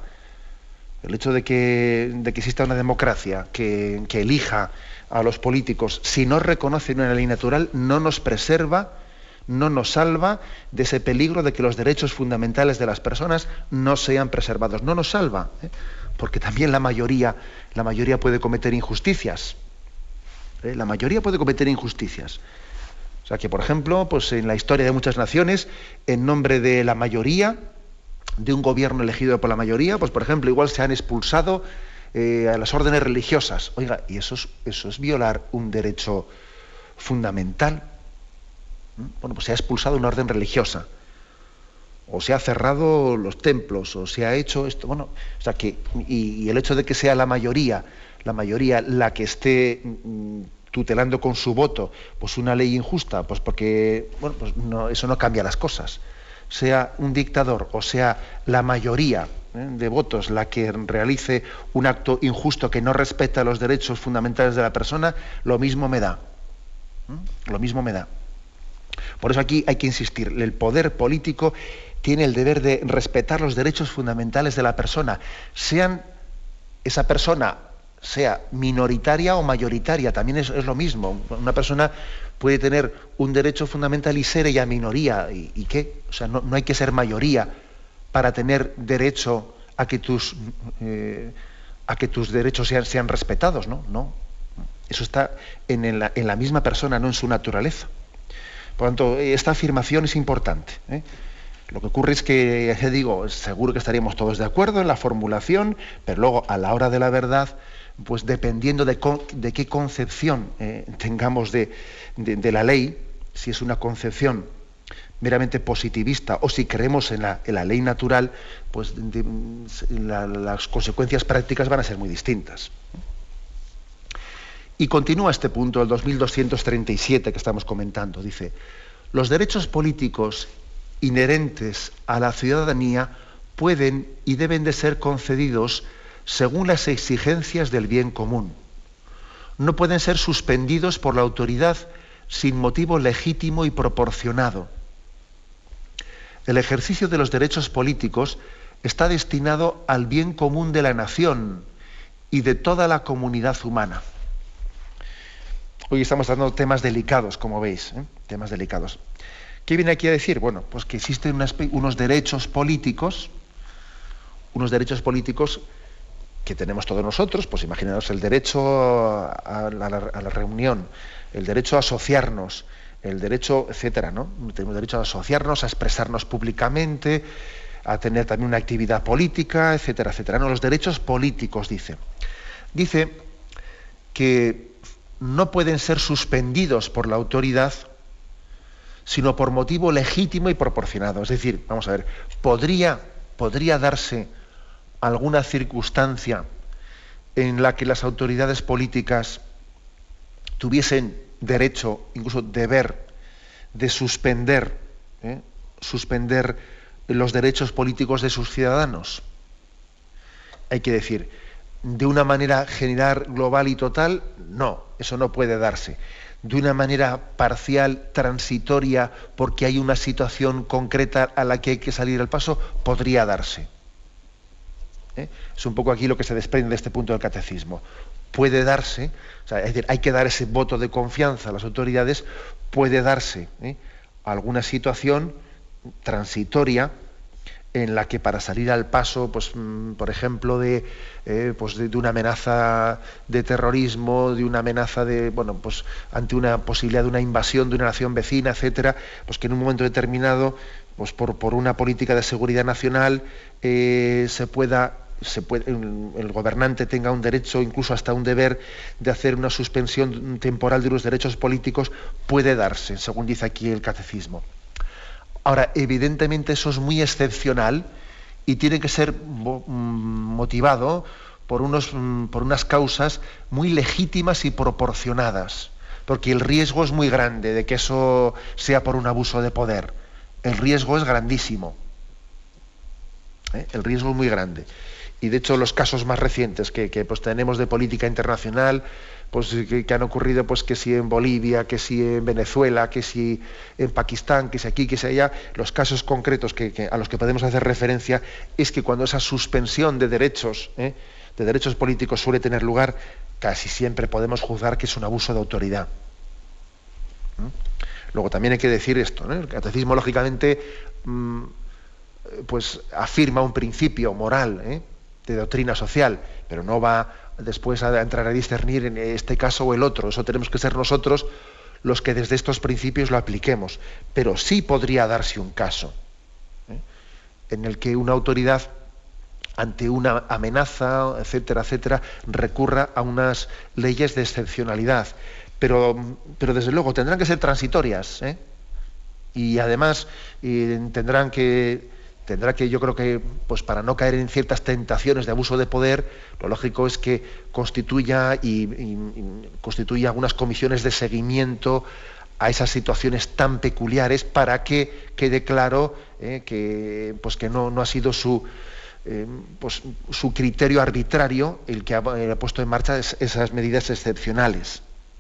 Speaker 2: El hecho de que, de que exista una democracia que, que elija a los políticos, si no reconoce una ley natural, no nos preserva, no nos salva de ese peligro de que los derechos fundamentales de las personas no sean preservados. No nos salva, ¿eh? porque también la mayoría, la mayoría puede cometer injusticias. ¿eh? La mayoría puede cometer injusticias. O sea que, por ejemplo, pues en la historia de muchas naciones, en nombre de la mayoría, de un gobierno elegido por la mayoría, pues por ejemplo, igual se han expulsado eh, a las órdenes religiosas. Oiga, y eso es, eso es violar un derecho fundamental. Bueno, pues se ha expulsado una orden religiosa, o se ha cerrado los templos, o se ha hecho esto, bueno, o sea que, y, y el hecho de que sea la mayoría, la mayoría la que esté mm, tutelando con su voto, pues una ley injusta, pues porque, bueno, pues no, eso no cambia las cosas. Sea un dictador o sea la mayoría ¿eh? de votos la que realice un acto injusto que no respeta los derechos fundamentales de la persona, lo mismo me da. ¿eh? Lo mismo me da. Por eso aquí hay que insistir, el poder político tiene el deber de respetar los derechos fundamentales de la persona, sean esa persona sea minoritaria o mayoritaria, también es, es lo mismo. Una persona puede tener un derecho fundamental y ser ella minoría, ¿y, y qué? O sea, no, no hay que ser mayoría para tener derecho a que tus, eh, a que tus derechos sean, sean respetados, ¿no? No. Eso está en, en, la, en la misma persona, no en su naturaleza. Por lo tanto, esta afirmación es importante. ¿eh? Lo que ocurre es que, ya digo, seguro que estaríamos todos de acuerdo en la formulación, pero luego, a la hora de la verdad, pues dependiendo de, con, de qué concepción eh, tengamos de, de, de la ley, si es una concepción meramente positivista o si creemos en la, en la ley natural, pues de, la, las consecuencias prácticas van a ser muy distintas. Y continúa este punto, el dos mil doscientos treinta y siete que estamos comentando. Dice, los derechos políticos inherentes a la ciudadanía pueden y deben de ser concedidos según las exigencias del bien común. No pueden ser suspendidos por la autoridad sin motivo legítimo y proporcionado. El ejercicio de los derechos políticos está destinado al bien común de la nación y de toda la comunidad humana. Hoy estamos tratando temas delicados, como veis, ¿eh? temas delicados. ¿Qué viene aquí a decir? Bueno, pues que existen unas, unos derechos políticos, unos derechos políticos que tenemos todos nosotros, pues imaginaos el derecho a la, a la reunión, el derecho a asociarnos, el derecho, etcétera, ¿no? Tenemos derecho a asociarnos, a expresarnos públicamente, a tener también una actividad política, etcétera, etcétera. No, los derechos políticos, dice. Dice que no pueden ser suspendidos por la autoridad, sino por motivo legítimo y proporcionado. Es decir, vamos a ver, podría, podría darse alguna circunstancia en la que las autoridades políticas tuviesen derecho, incluso deber, de suspender, ¿eh? suspender los derechos políticos de sus ciudadanos. Hay que decir, de una manera general, global y total, no, eso no puede darse. De una manera parcial, transitoria, porque hay una situación concreta a la que hay que salir al paso, podría darse. ¿Eh? Es un poco aquí lo que se desprende de este punto del catecismo. Puede darse, o sea, es decir, hay que dar ese voto de confianza a las autoridades, puede darse ¿eh? alguna situación transitoria en la que para salir al paso, pues, por ejemplo, de, eh, pues de, de una amenaza de terrorismo, de una amenaza de, bueno, pues ante una posibilidad de una invasión de una nación vecina, etcétera, pues que en un momento determinado, pues por, por una política de seguridad nacional, eh, se pueda se puede, el gobernante tenga un derecho, incluso hasta un deber, de hacer una suspensión temporal de los derechos políticos, puede darse, según dice aquí el catecismo. Ahora, evidentemente eso es muy excepcional y tiene que ser motivado por, unos, por unas causas muy legítimas y proporcionadas, porque el riesgo es muy grande de que eso sea por un abuso de poder. El riesgo es grandísimo. ¿Eh? El riesgo es muy grande. Y de hecho los casos más recientes que, que pues, tenemos de política internacional, pues que, que han ocurrido, pues que si en Bolivia, que si en Venezuela, que si en Pakistán, que si aquí, que si allá, los casos concretos que, que, a los que podemos hacer referencia es que cuando esa suspensión de derechos, ¿eh? de derechos políticos suele tener lugar, casi siempre podemos juzgar que es un abuso de autoridad. ¿Mm? Luego también hay que decir esto, ¿no? El catecismo lógicamente mmm, pues afirma un principio moral, ¿eh? de doctrina social, pero no va después a entrar a discernir en este caso o el otro. Eso tenemos que ser nosotros los que desde estos principios lo apliquemos. Pero sí podría darse un caso, ¿eh? en el que una autoridad, ante una amenaza, etcétera, etcétera, recurra a unas leyes de excepcionalidad. Pero, pero desde luego tendrán que ser transitorias, ¿eh? Y además y tendrán que tendrá que, yo creo que, pues para no caer en ciertas tentaciones de abuso de poder, lo lógico es que constituya y, y, y constituya algunas comisiones de seguimiento a esas situaciones tan peculiares para que quede claro eh, que, pues que no, no ha sido su, eh, pues, su criterio arbitrario el que ha, eh, ha puesto en marcha es, esas medidas excepcionales.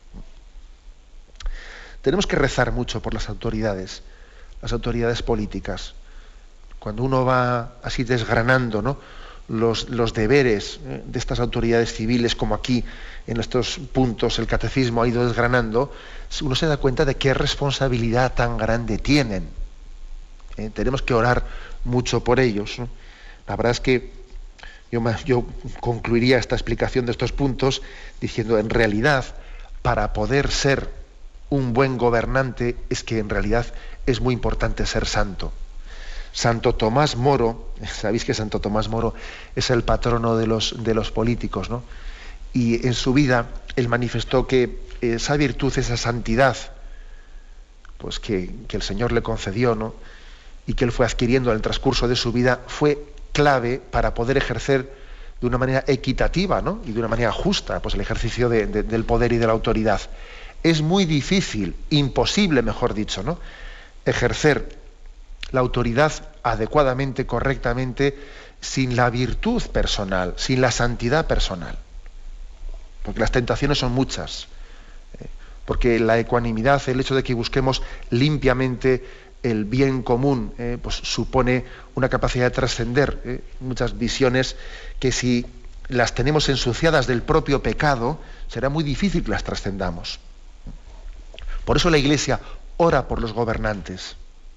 Speaker 2: Tenemos que rezar mucho por las autoridades, las autoridades políticas. Cuando uno va así desgranando, ¿no? los, los deberes ¿eh? de estas autoridades civiles, como aquí en estos puntos el catecismo ha ido desgranando, uno se da cuenta de qué responsabilidad tan grande tienen. ¿Eh? Tenemos que orar mucho por ellos, ¿no? La verdad es que yo, yo concluiría esta explicación de estos puntos diciendo, en realidad, para poder ser un buen gobernante, es que en realidad es muy importante ser santo. Santo Tomás Moro, sabéis que Santo Tomás Moro es el patrono de los, de los políticos, ¿no? Y en su vida él manifestó que esa virtud, esa santidad, pues que, que el Señor le concedió, ¿no? Y que él fue adquiriendo en el transcurso de su vida, fue clave para poder ejercer de una manera equitativa, ¿no? Y de una manera justa, pues el ejercicio de, de, del poder y de la autoridad. Es muy difícil, imposible, mejor dicho, ¿no? ejercer la autoridad adecuadamente, correctamente, sin la virtud personal, sin la santidad personal. Porque las tentaciones son muchas. Eh, porque la ecuanimidad, el hecho de que busquemos limpiamente el bien común, eh, pues supone una capacidad de trascender eh, muchas visiones que si las tenemos ensuciadas del propio pecado, será muy difícil que las trascendamos. Por eso la Iglesia ora por los gobernantes.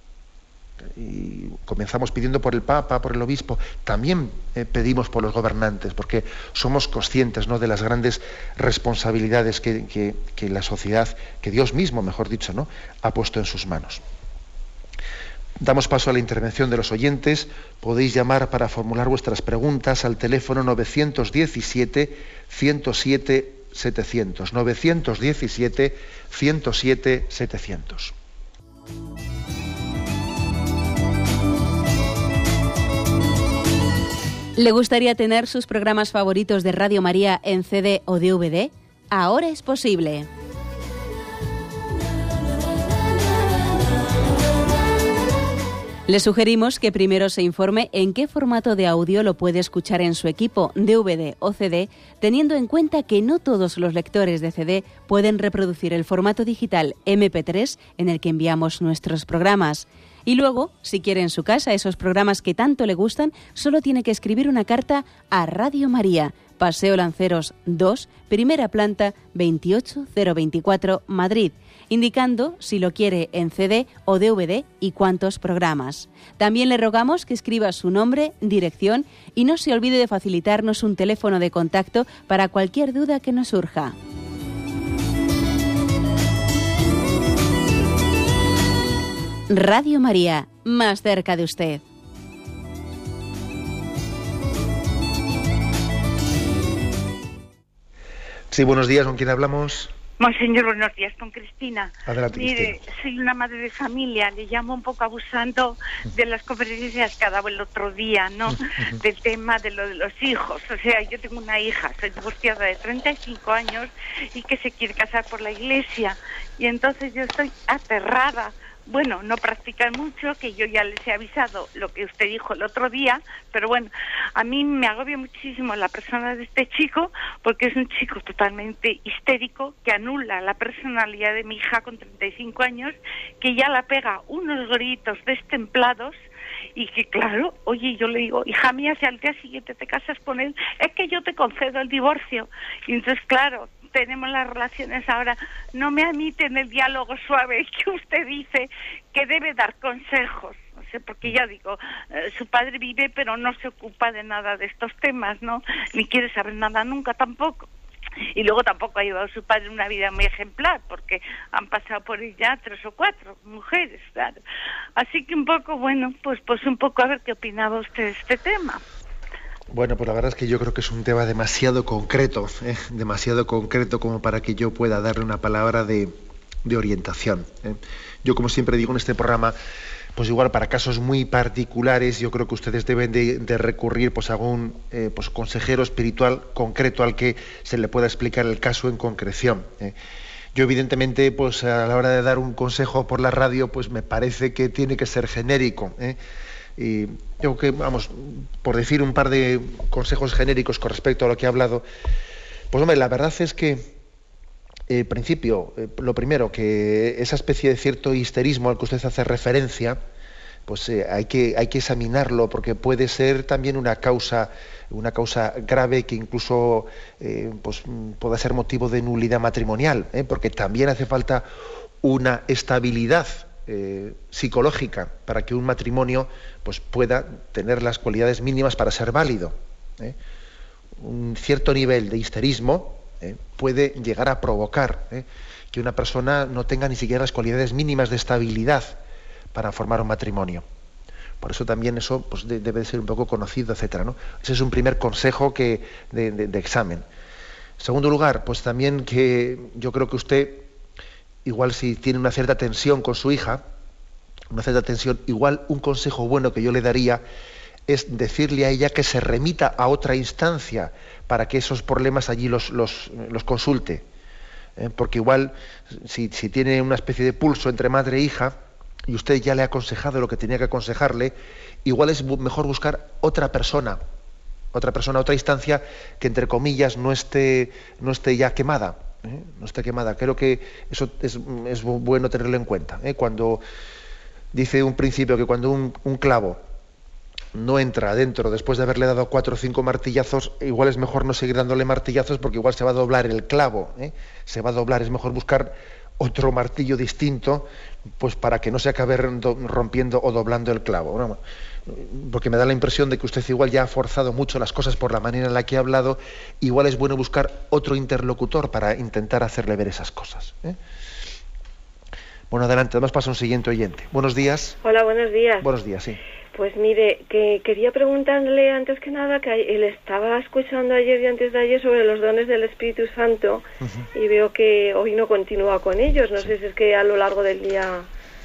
Speaker 2: Y comenzamos pidiendo por el Papa, por el Obispo, también eh, pedimos por los gobernantes, porque somos conscientes, ¿no?, de las grandes responsabilidades que, que, que la sociedad, que Dios mismo, mejor dicho, ¿no?, ha puesto en sus manos. Damos paso a la intervención de los oyentes. Podéis llamar para formular vuestras preguntas al teléfono novecientos diecisiete, ciento siete, setecientos. novecientos diecisiete, ciento siete, setecientos.
Speaker 1: ¿Le gustaría tener sus programas favoritos de Radio María en C D o D V D? Ahora es posible. Le sugerimos que primero se informe en qué formato de audio lo puede escuchar en su equipo, D V D o C D, teniendo en cuenta que no todos los lectores de C D pueden reproducir el formato digital eme pe tres en el que enviamos nuestros programas. Y luego, si quiere en su casa esos programas que tanto le gustan, solo tiene que escribir una carta a Radio María, Paseo Lanceros dos, primera planta, veintiocho mil veinticuatro, Madrid, indicando si lo quiere en C D o D V D y cuántos programas. También le rogamos que escriba su nombre, dirección y no se olvide de facilitarnos un teléfono de contacto para cualquier duda que nos surja. Radio María, más cerca de usted.
Speaker 2: Sí, buenos días, ¿con quién hablamos?
Speaker 4: Monseñor, buenos días, con Cristina.
Speaker 2: Adelante,
Speaker 4: Mire,
Speaker 2: Cristina.
Speaker 4: soy una madre de familia, le llamo un poco abusando de las conferencias que ha dado el otro día, ¿no? Del tema de lo de los hijos. O sea, yo tengo una hija, soy divorciada de treinta y cinco años y que se quiere casar por la iglesia. Y entonces yo estoy aterrada. Bueno, no practican mucho, que yo ya les he avisado lo que usted dijo el otro día, pero bueno, a mí me agobia muchísimo la persona de este chico, porque es un chico totalmente histérico, que anula la personalidad de mi hija con treinta y cinco años, que ya la pega unos gritos destemplados, y que claro, oye, yo le digo, hija mía, si al día siguiente te casas con él, es que yo te concedo el divorcio. Y entonces, claro, tenemos las relaciones ahora, no me admiten el diálogo suave que usted dice que debe dar consejos, no sé, porque ya digo, eh, su padre vive pero no se ocupa de nada de estos temas, ¿no? Ni quiere saber nada nunca tampoco. Y luego tampoco ha llevado su padre una vida muy ejemplar, porque han pasado por él ya tres o cuatro mujeres, claro. Así que un poco, bueno, pues pues un poco a ver qué opinaba usted de este tema.
Speaker 2: Bueno, pues la verdad es que yo creo que es un tema demasiado concreto, ¿eh? demasiado concreto como para que yo pueda darle una palabra de, de orientación. ¿eh? Yo, como siempre digo en este programa, pues igual para casos muy particulares, yo creo que ustedes deben de, de recurrir pues, a algún eh, pues, consejero espiritual concreto al que se le pueda explicar el caso en concreción. ¿eh? Yo, evidentemente, pues a la hora de dar un consejo por la radio, pues me parece que tiene que ser genérico. ¿eh? Y yo que, vamos, por decir un par de consejos genéricos con respecto a lo que he hablado, pues hombre, la verdad es que, en eh, principio, eh, lo primero, que esa especie de cierto histerismo al que usted hace referencia, pues eh, hay que, hay que examinarlo, porque puede ser también una causa, una causa grave que incluso eh, pues, pueda ser motivo de nulidad matrimonial, ¿eh? porque también hace falta una estabilidad Eh, psicológica para que un matrimonio pues pueda tener las cualidades mínimas para ser válido. ¿eh? Un cierto nivel de histerismo ¿eh? puede llegar a provocar ¿eh? que una persona no tenga ni siquiera las cualidades mínimas de estabilidad para formar un matrimonio. Por eso también eso pues, de, debe ser un poco conocido, etcétera, ¿no? Ese es un primer consejo que, de, de, de examen. En segundo lugar, pues también que yo creo que usted, igual si tiene una cierta tensión con su hija, una cierta tensión, igual un consejo bueno que yo le daría es decirle a ella que se remita a otra instancia para que esos problemas allí los, los, los consulte. ¿eh? Porque igual, si, si tiene una especie de pulso entre madre e hija, y usted ya le ha aconsejado lo que tenía que aconsejarle, igual es mejor buscar otra persona, otra persona, otra instancia que, entre comillas, no esté, no esté ya quemada. ¿Eh? no está quemada. Creo que eso es, es bueno tenerlo en cuenta. ¿eh? Cuando dice un principio que cuando un, un clavo no entra adentro después de haberle dado cuatro o cinco martillazos, igual es mejor no seguir dándole martillazos porque igual se va a doblar el clavo. ¿eh? Se va a doblar, es mejor buscar otro martillo distinto, pues para que no se acabe rompiendo o doblando el clavo. Bueno, porque me da la impresión de que usted igual ya ha forzado mucho las cosas por la manera en la que ha hablado, igual es bueno buscar otro interlocutor para intentar hacerle ver esas cosas. ¿eh? Bueno, adelante, además pasa un siguiente oyente. Buenos días.
Speaker 5: Hola, buenos días.
Speaker 2: Buenos días, sí.
Speaker 5: Pues mire, que quería preguntarle antes que nada, que él estaba escuchando ayer y antes de ayer sobre los dones del Espíritu Santo, uh-huh. y veo que hoy no continúa con ellos. No sí. sé si es que a lo largo del día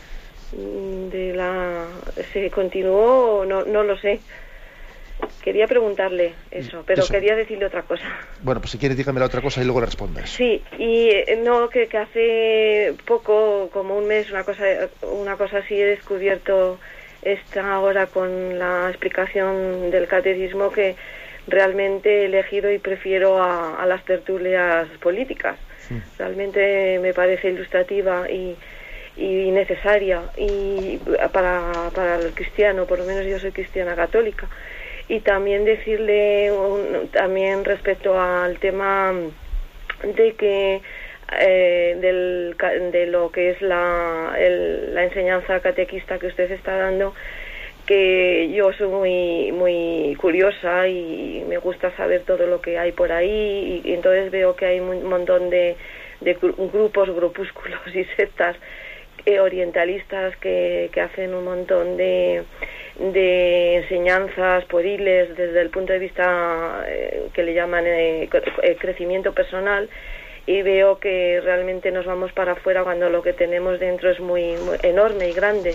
Speaker 5: de la se continuó o no, no lo sé. Quería preguntarle eso, pero eso. Quería decirle otra cosa.
Speaker 2: Bueno, pues si quiere dígame la otra cosa y luego le respondes.
Speaker 5: Sí, y no, que, que hace poco, como un mes, una cosa, una cosa así, he descubierto esta hora con la explicación del catecismo que realmente he elegido y prefiero a, a las tertulias políticas. Sí. Realmente me parece ilustrativa y, y necesaria y para, para el cristiano, por lo menos yo soy cristiana católica. Y también decirle un, también respecto al tema de que eh, del, de lo que es la, el, la enseñanza catequista que usted está dando, que yo soy muy muy curiosa y me gusta saber todo lo que hay por ahí, y, y entonces veo que hay un montón de, de grupos, grupúsculos y sectas eh, orientalistas que, que hacen un montón de de enseñanzas pueriles desde el punto de vista eh, que le llaman eh, crecimiento personal, y veo que realmente nos vamos para afuera cuando lo que tenemos dentro es muy, muy enorme y grande.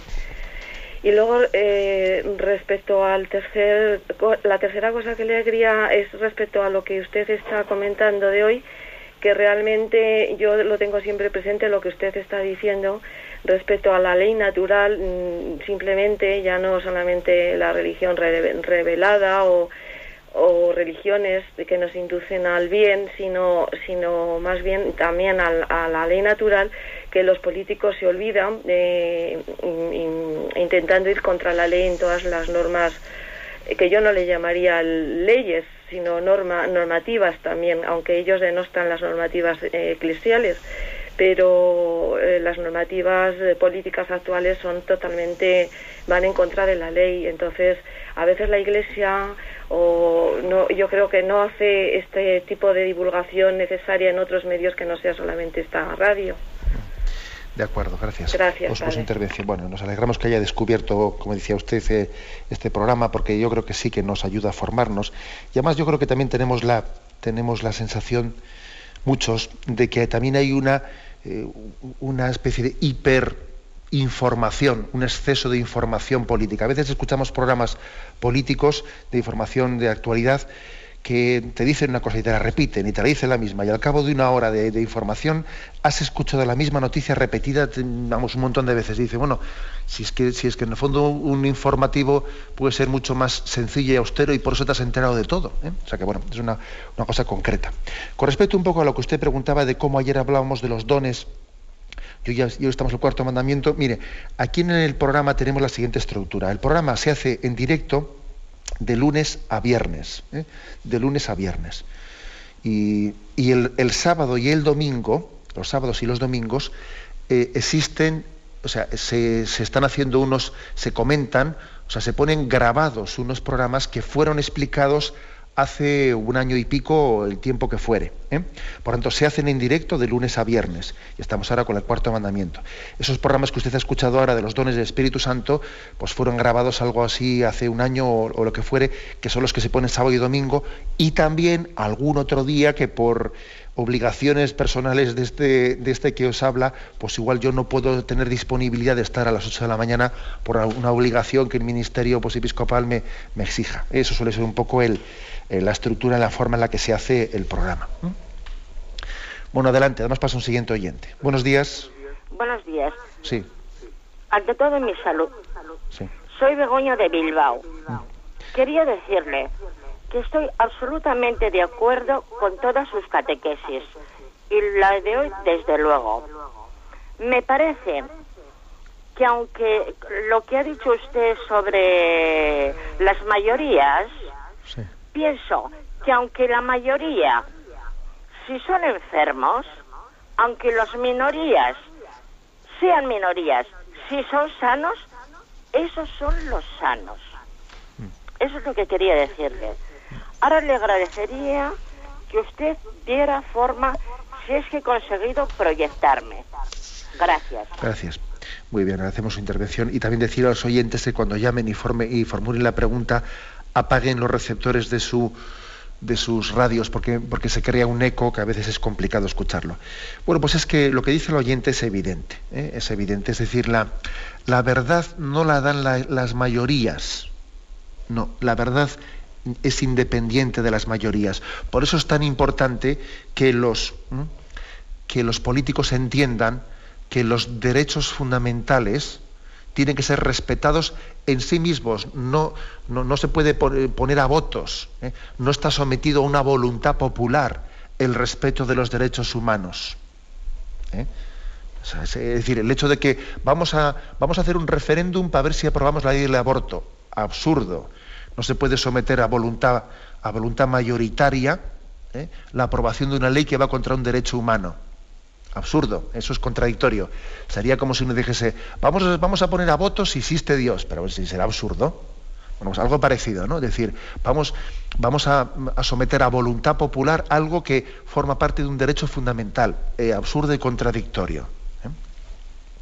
Speaker 5: Y luego, eh, respecto al tercer, la tercera cosa que le quería es respecto a lo que usted está comentando de hoy, que realmente yo lo tengo siempre presente, lo que usted está diciendo respecto a la ley natural, simplemente, ya no solamente la religión revelada o, o religiones que nos inducen al bien, sino, sino más bien también a, a la ley natural, que los políticos se olvidan, eh, intentando ir contra la ley en todas las normas, que yo no le llamaría leyes, sino norma, normativas también, aunque ellos denostan las normativas eh, eclesiales, pero eh, las normativas eh, políticas actuales son totalmente, van en contra de la ley. Entonces, a veces la Iglesia, o no, yo creo que no hace este tipo de divulgación necesaria en otros medios que no sea solamente esta radio.
Speaker 2: De acuerdo, gracias.
Speaker 5: Gracias.
Speaker 2: Por, por su intervención. Bueno, nos alegramos que haya descubierto, como decía usted, eh, este programa, porque yo creo que sí que nos ayuda a formarnos. Y además yo creo que también tenemos la, tenemos la sensación, muchos, de que también hay una, eh, una especie de hiperinformación, un exceso de información política. A veces escuchamos programas políticos de información de actualidad que te dicen una cosa y te la repiten y te la dicen la misma, y al cabo de una hora de, de información has escuchado la misma noticia repetida, vamos, un montón de veces. Y dice, bueno, si es que si es que en el fondo un informativo puede ser mucho más sencillo y austero, y por eso te has enterado de todo, ¿eh? O sea que bueno, es una, una cosa concreta. Con respecto un poco a lo que usted preguntaba de cómo ayer hablábamos de los dones, yo ya yo estamos en el cuarto mandamiento. Mire, aquí en el programa tenemos la siguiente estructura. El programa se hace en directo de lunes a viernes, ¿eh? de lunes a viernes. Y, y el, el sábado y el domingo, los sábados y los domingos, eh, existen, o sea, se, se están haciendo unos, se comentan, o sea, se ponen grabados unos programas que fueron explicados hace un año y pico, el tiempo que fuere, ¿eh? Por tanto, se hacen en directo de lunes a viernes, y estamos ahora con el cuarto mandamiento. Esos programas que usted ha escuchado ahora de los dones del Espíritu Santo, pues fueron grabados algo así hace un año o, o lo que fuere, que son los que se ponen sábado y domingo, y también algún otro día que por obligaciones personales de este, de este que os habla, pues igual yo no puedo tener disponibilidad de estar a las ocho de la mañana por una obligación que el ministerio pues, episcopal me, me exija. Eso suele ser un poco el, eh, la estructura, la forma en la que se hace el programa. ¿Mm? Bueno, adelante, además pasa un siguiente oyente. Buenos días.
Speaker 6: Buenos días.
Speaker 2: Sí.
Speaker 6: Ante todo, mi salud.
Speaker 2: Sí.
Speaker 6: Soy Begoña de Bilbao.
Speaker 2: Mm.
Speaker 6: Quería decirle que estoy absolutamente de acuerdo con todas sus catequesis, y la de hoy desde luego. Me parece que aunque lo que ha dicho usted sobre las mayorías,
Speaker 2: Sí.
Speaker 6: pienso que aunque la mayoría, si son enfermos, aunque las minorías sean minorías, si son sanos, esos son los sanos. Eso es lo que quería decirle. Ahora le agradecería que usted diera forma, si es que he conseguido proyectarme. Gracias.
Speaker 2: Gracias. Muy bien, agradecemos su intervención. Y también decir a los oyentes que cuando llamen y, forme, y formulen la pregunta, apaguen los receptores de su de sus radios, porque, porque se crea un eco que a veces es complicado escucharlo. Bueno, pues es que lo que dice el oyente es evidente, ¿eh? es evidente, es decir, la, la verdad no la dan la, las mayorías, no, la verdad es independiente de las mayorías. Por eso es tan importante que los, ¿eh? que los políticos entiendan que los derechos fundamentales tienen que ser respetados en sí mismos, no, no, no se puede poner a votos, ¿eh? No está sometido a una voluntad popular el respeto de los derechos humanos. ¿eh? O sea, es decir, el hecho de que vamos a, vamos a hacer un referéndum para ver si aprobamos la ley del aborto, absurdo. No se puede someter a voluntad, a voluntad mayoritaria, ¿eh? la aprobación de una ley que va contra un derecho humano. Absurdo, eso es contradictorio. Sería como si uno dijese, vamos a, vamos a poner a votos si existe Dios, pero si será absurdo. Bueno, pues algo parecido, ¿no? Es decir, vamos, vamos a, a someter a voluntad popular algo que forma parte de un derecho fundamental, eh, absurdo y contradictorio. ¿eh?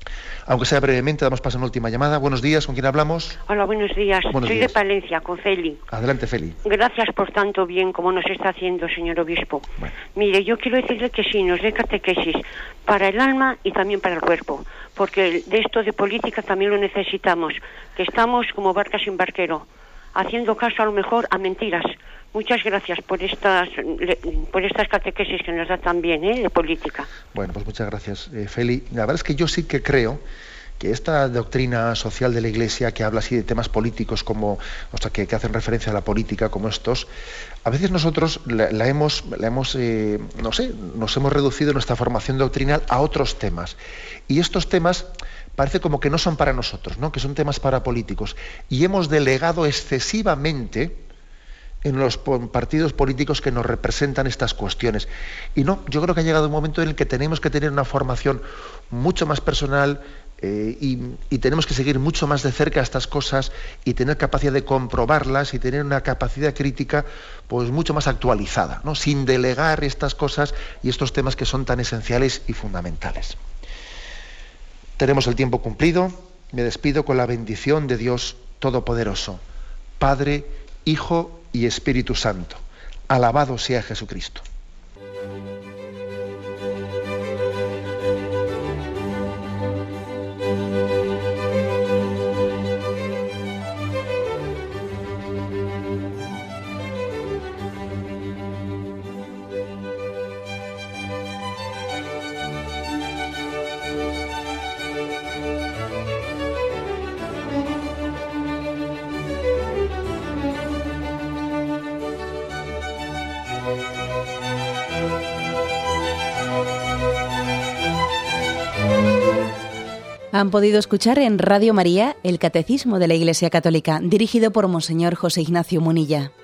Speaker 2: Aunque sea brevemente, damos paso a una última llamada. Buenos días, ¿con quién hablamos?
Speaker 7: Hola, buenos días.
Speaker 2: Buenos
Speaker 7: Soy
Speaker 2: días.
Speaker 7: de Palencia, con Feli.
Speaker 2: Adelante, Feli.
Speaker 7: Gracias por tanto bien como nos está haciendo, señor obispo.
Speaker 2: Bueno.
Speaker 7: Mire, yo quiero decirle que sí, nos dé catequesis para el alma y también para el cuerpo, porque de esto de política también lo necesitamos, que estamos como barca sin barquero, haciendo caso a lo mejor a mentiras. Muchas gracias por estas por estas catequesis que nos da también, ¿eh? De política.
Speaker 2: Bueno, pues muchas gracias, eh, Feli. La verdad es que yo sí que creo que esta doctrina social de la Iglesia, que habla así de temas políticos, como, o sea, que, que hacen referencia a la política como estos, a veces nosotros la, la hemos, la hemos eh, no sé, nos hemos reducido nuestra formación doctrinal a otros temas. Y estos temas parece como que no son para nosotros, ¿no? Que son temas para políticos. Y hemos delegado excesivamente en los partidos políticos que nos representan estas cuestiones. Y no, yo creo que ha llegado un momento en el que tenemos que tener una formación mucho más personal eh, y, y tenemos que seguir mucho más de cerca estas cosas y tener capacidad de comprobarlas y tener una capacidad crítica pues mucho más actualizada, ¿no? Sin delegar estas cosas y estos temas que son tan esenciales y fundamentales. Tenemos el tiempo cumplido. Me despido con la bendición de Dios Todopoderoso, Padre, Hijo y Espíritu Santo. Alabado sea Jesucristo.
Speaker 1: Han podido escuchar en Radio María el Catecismo de la Iglesia Católica, dirigido por Monseñor José Ignacio Munilla.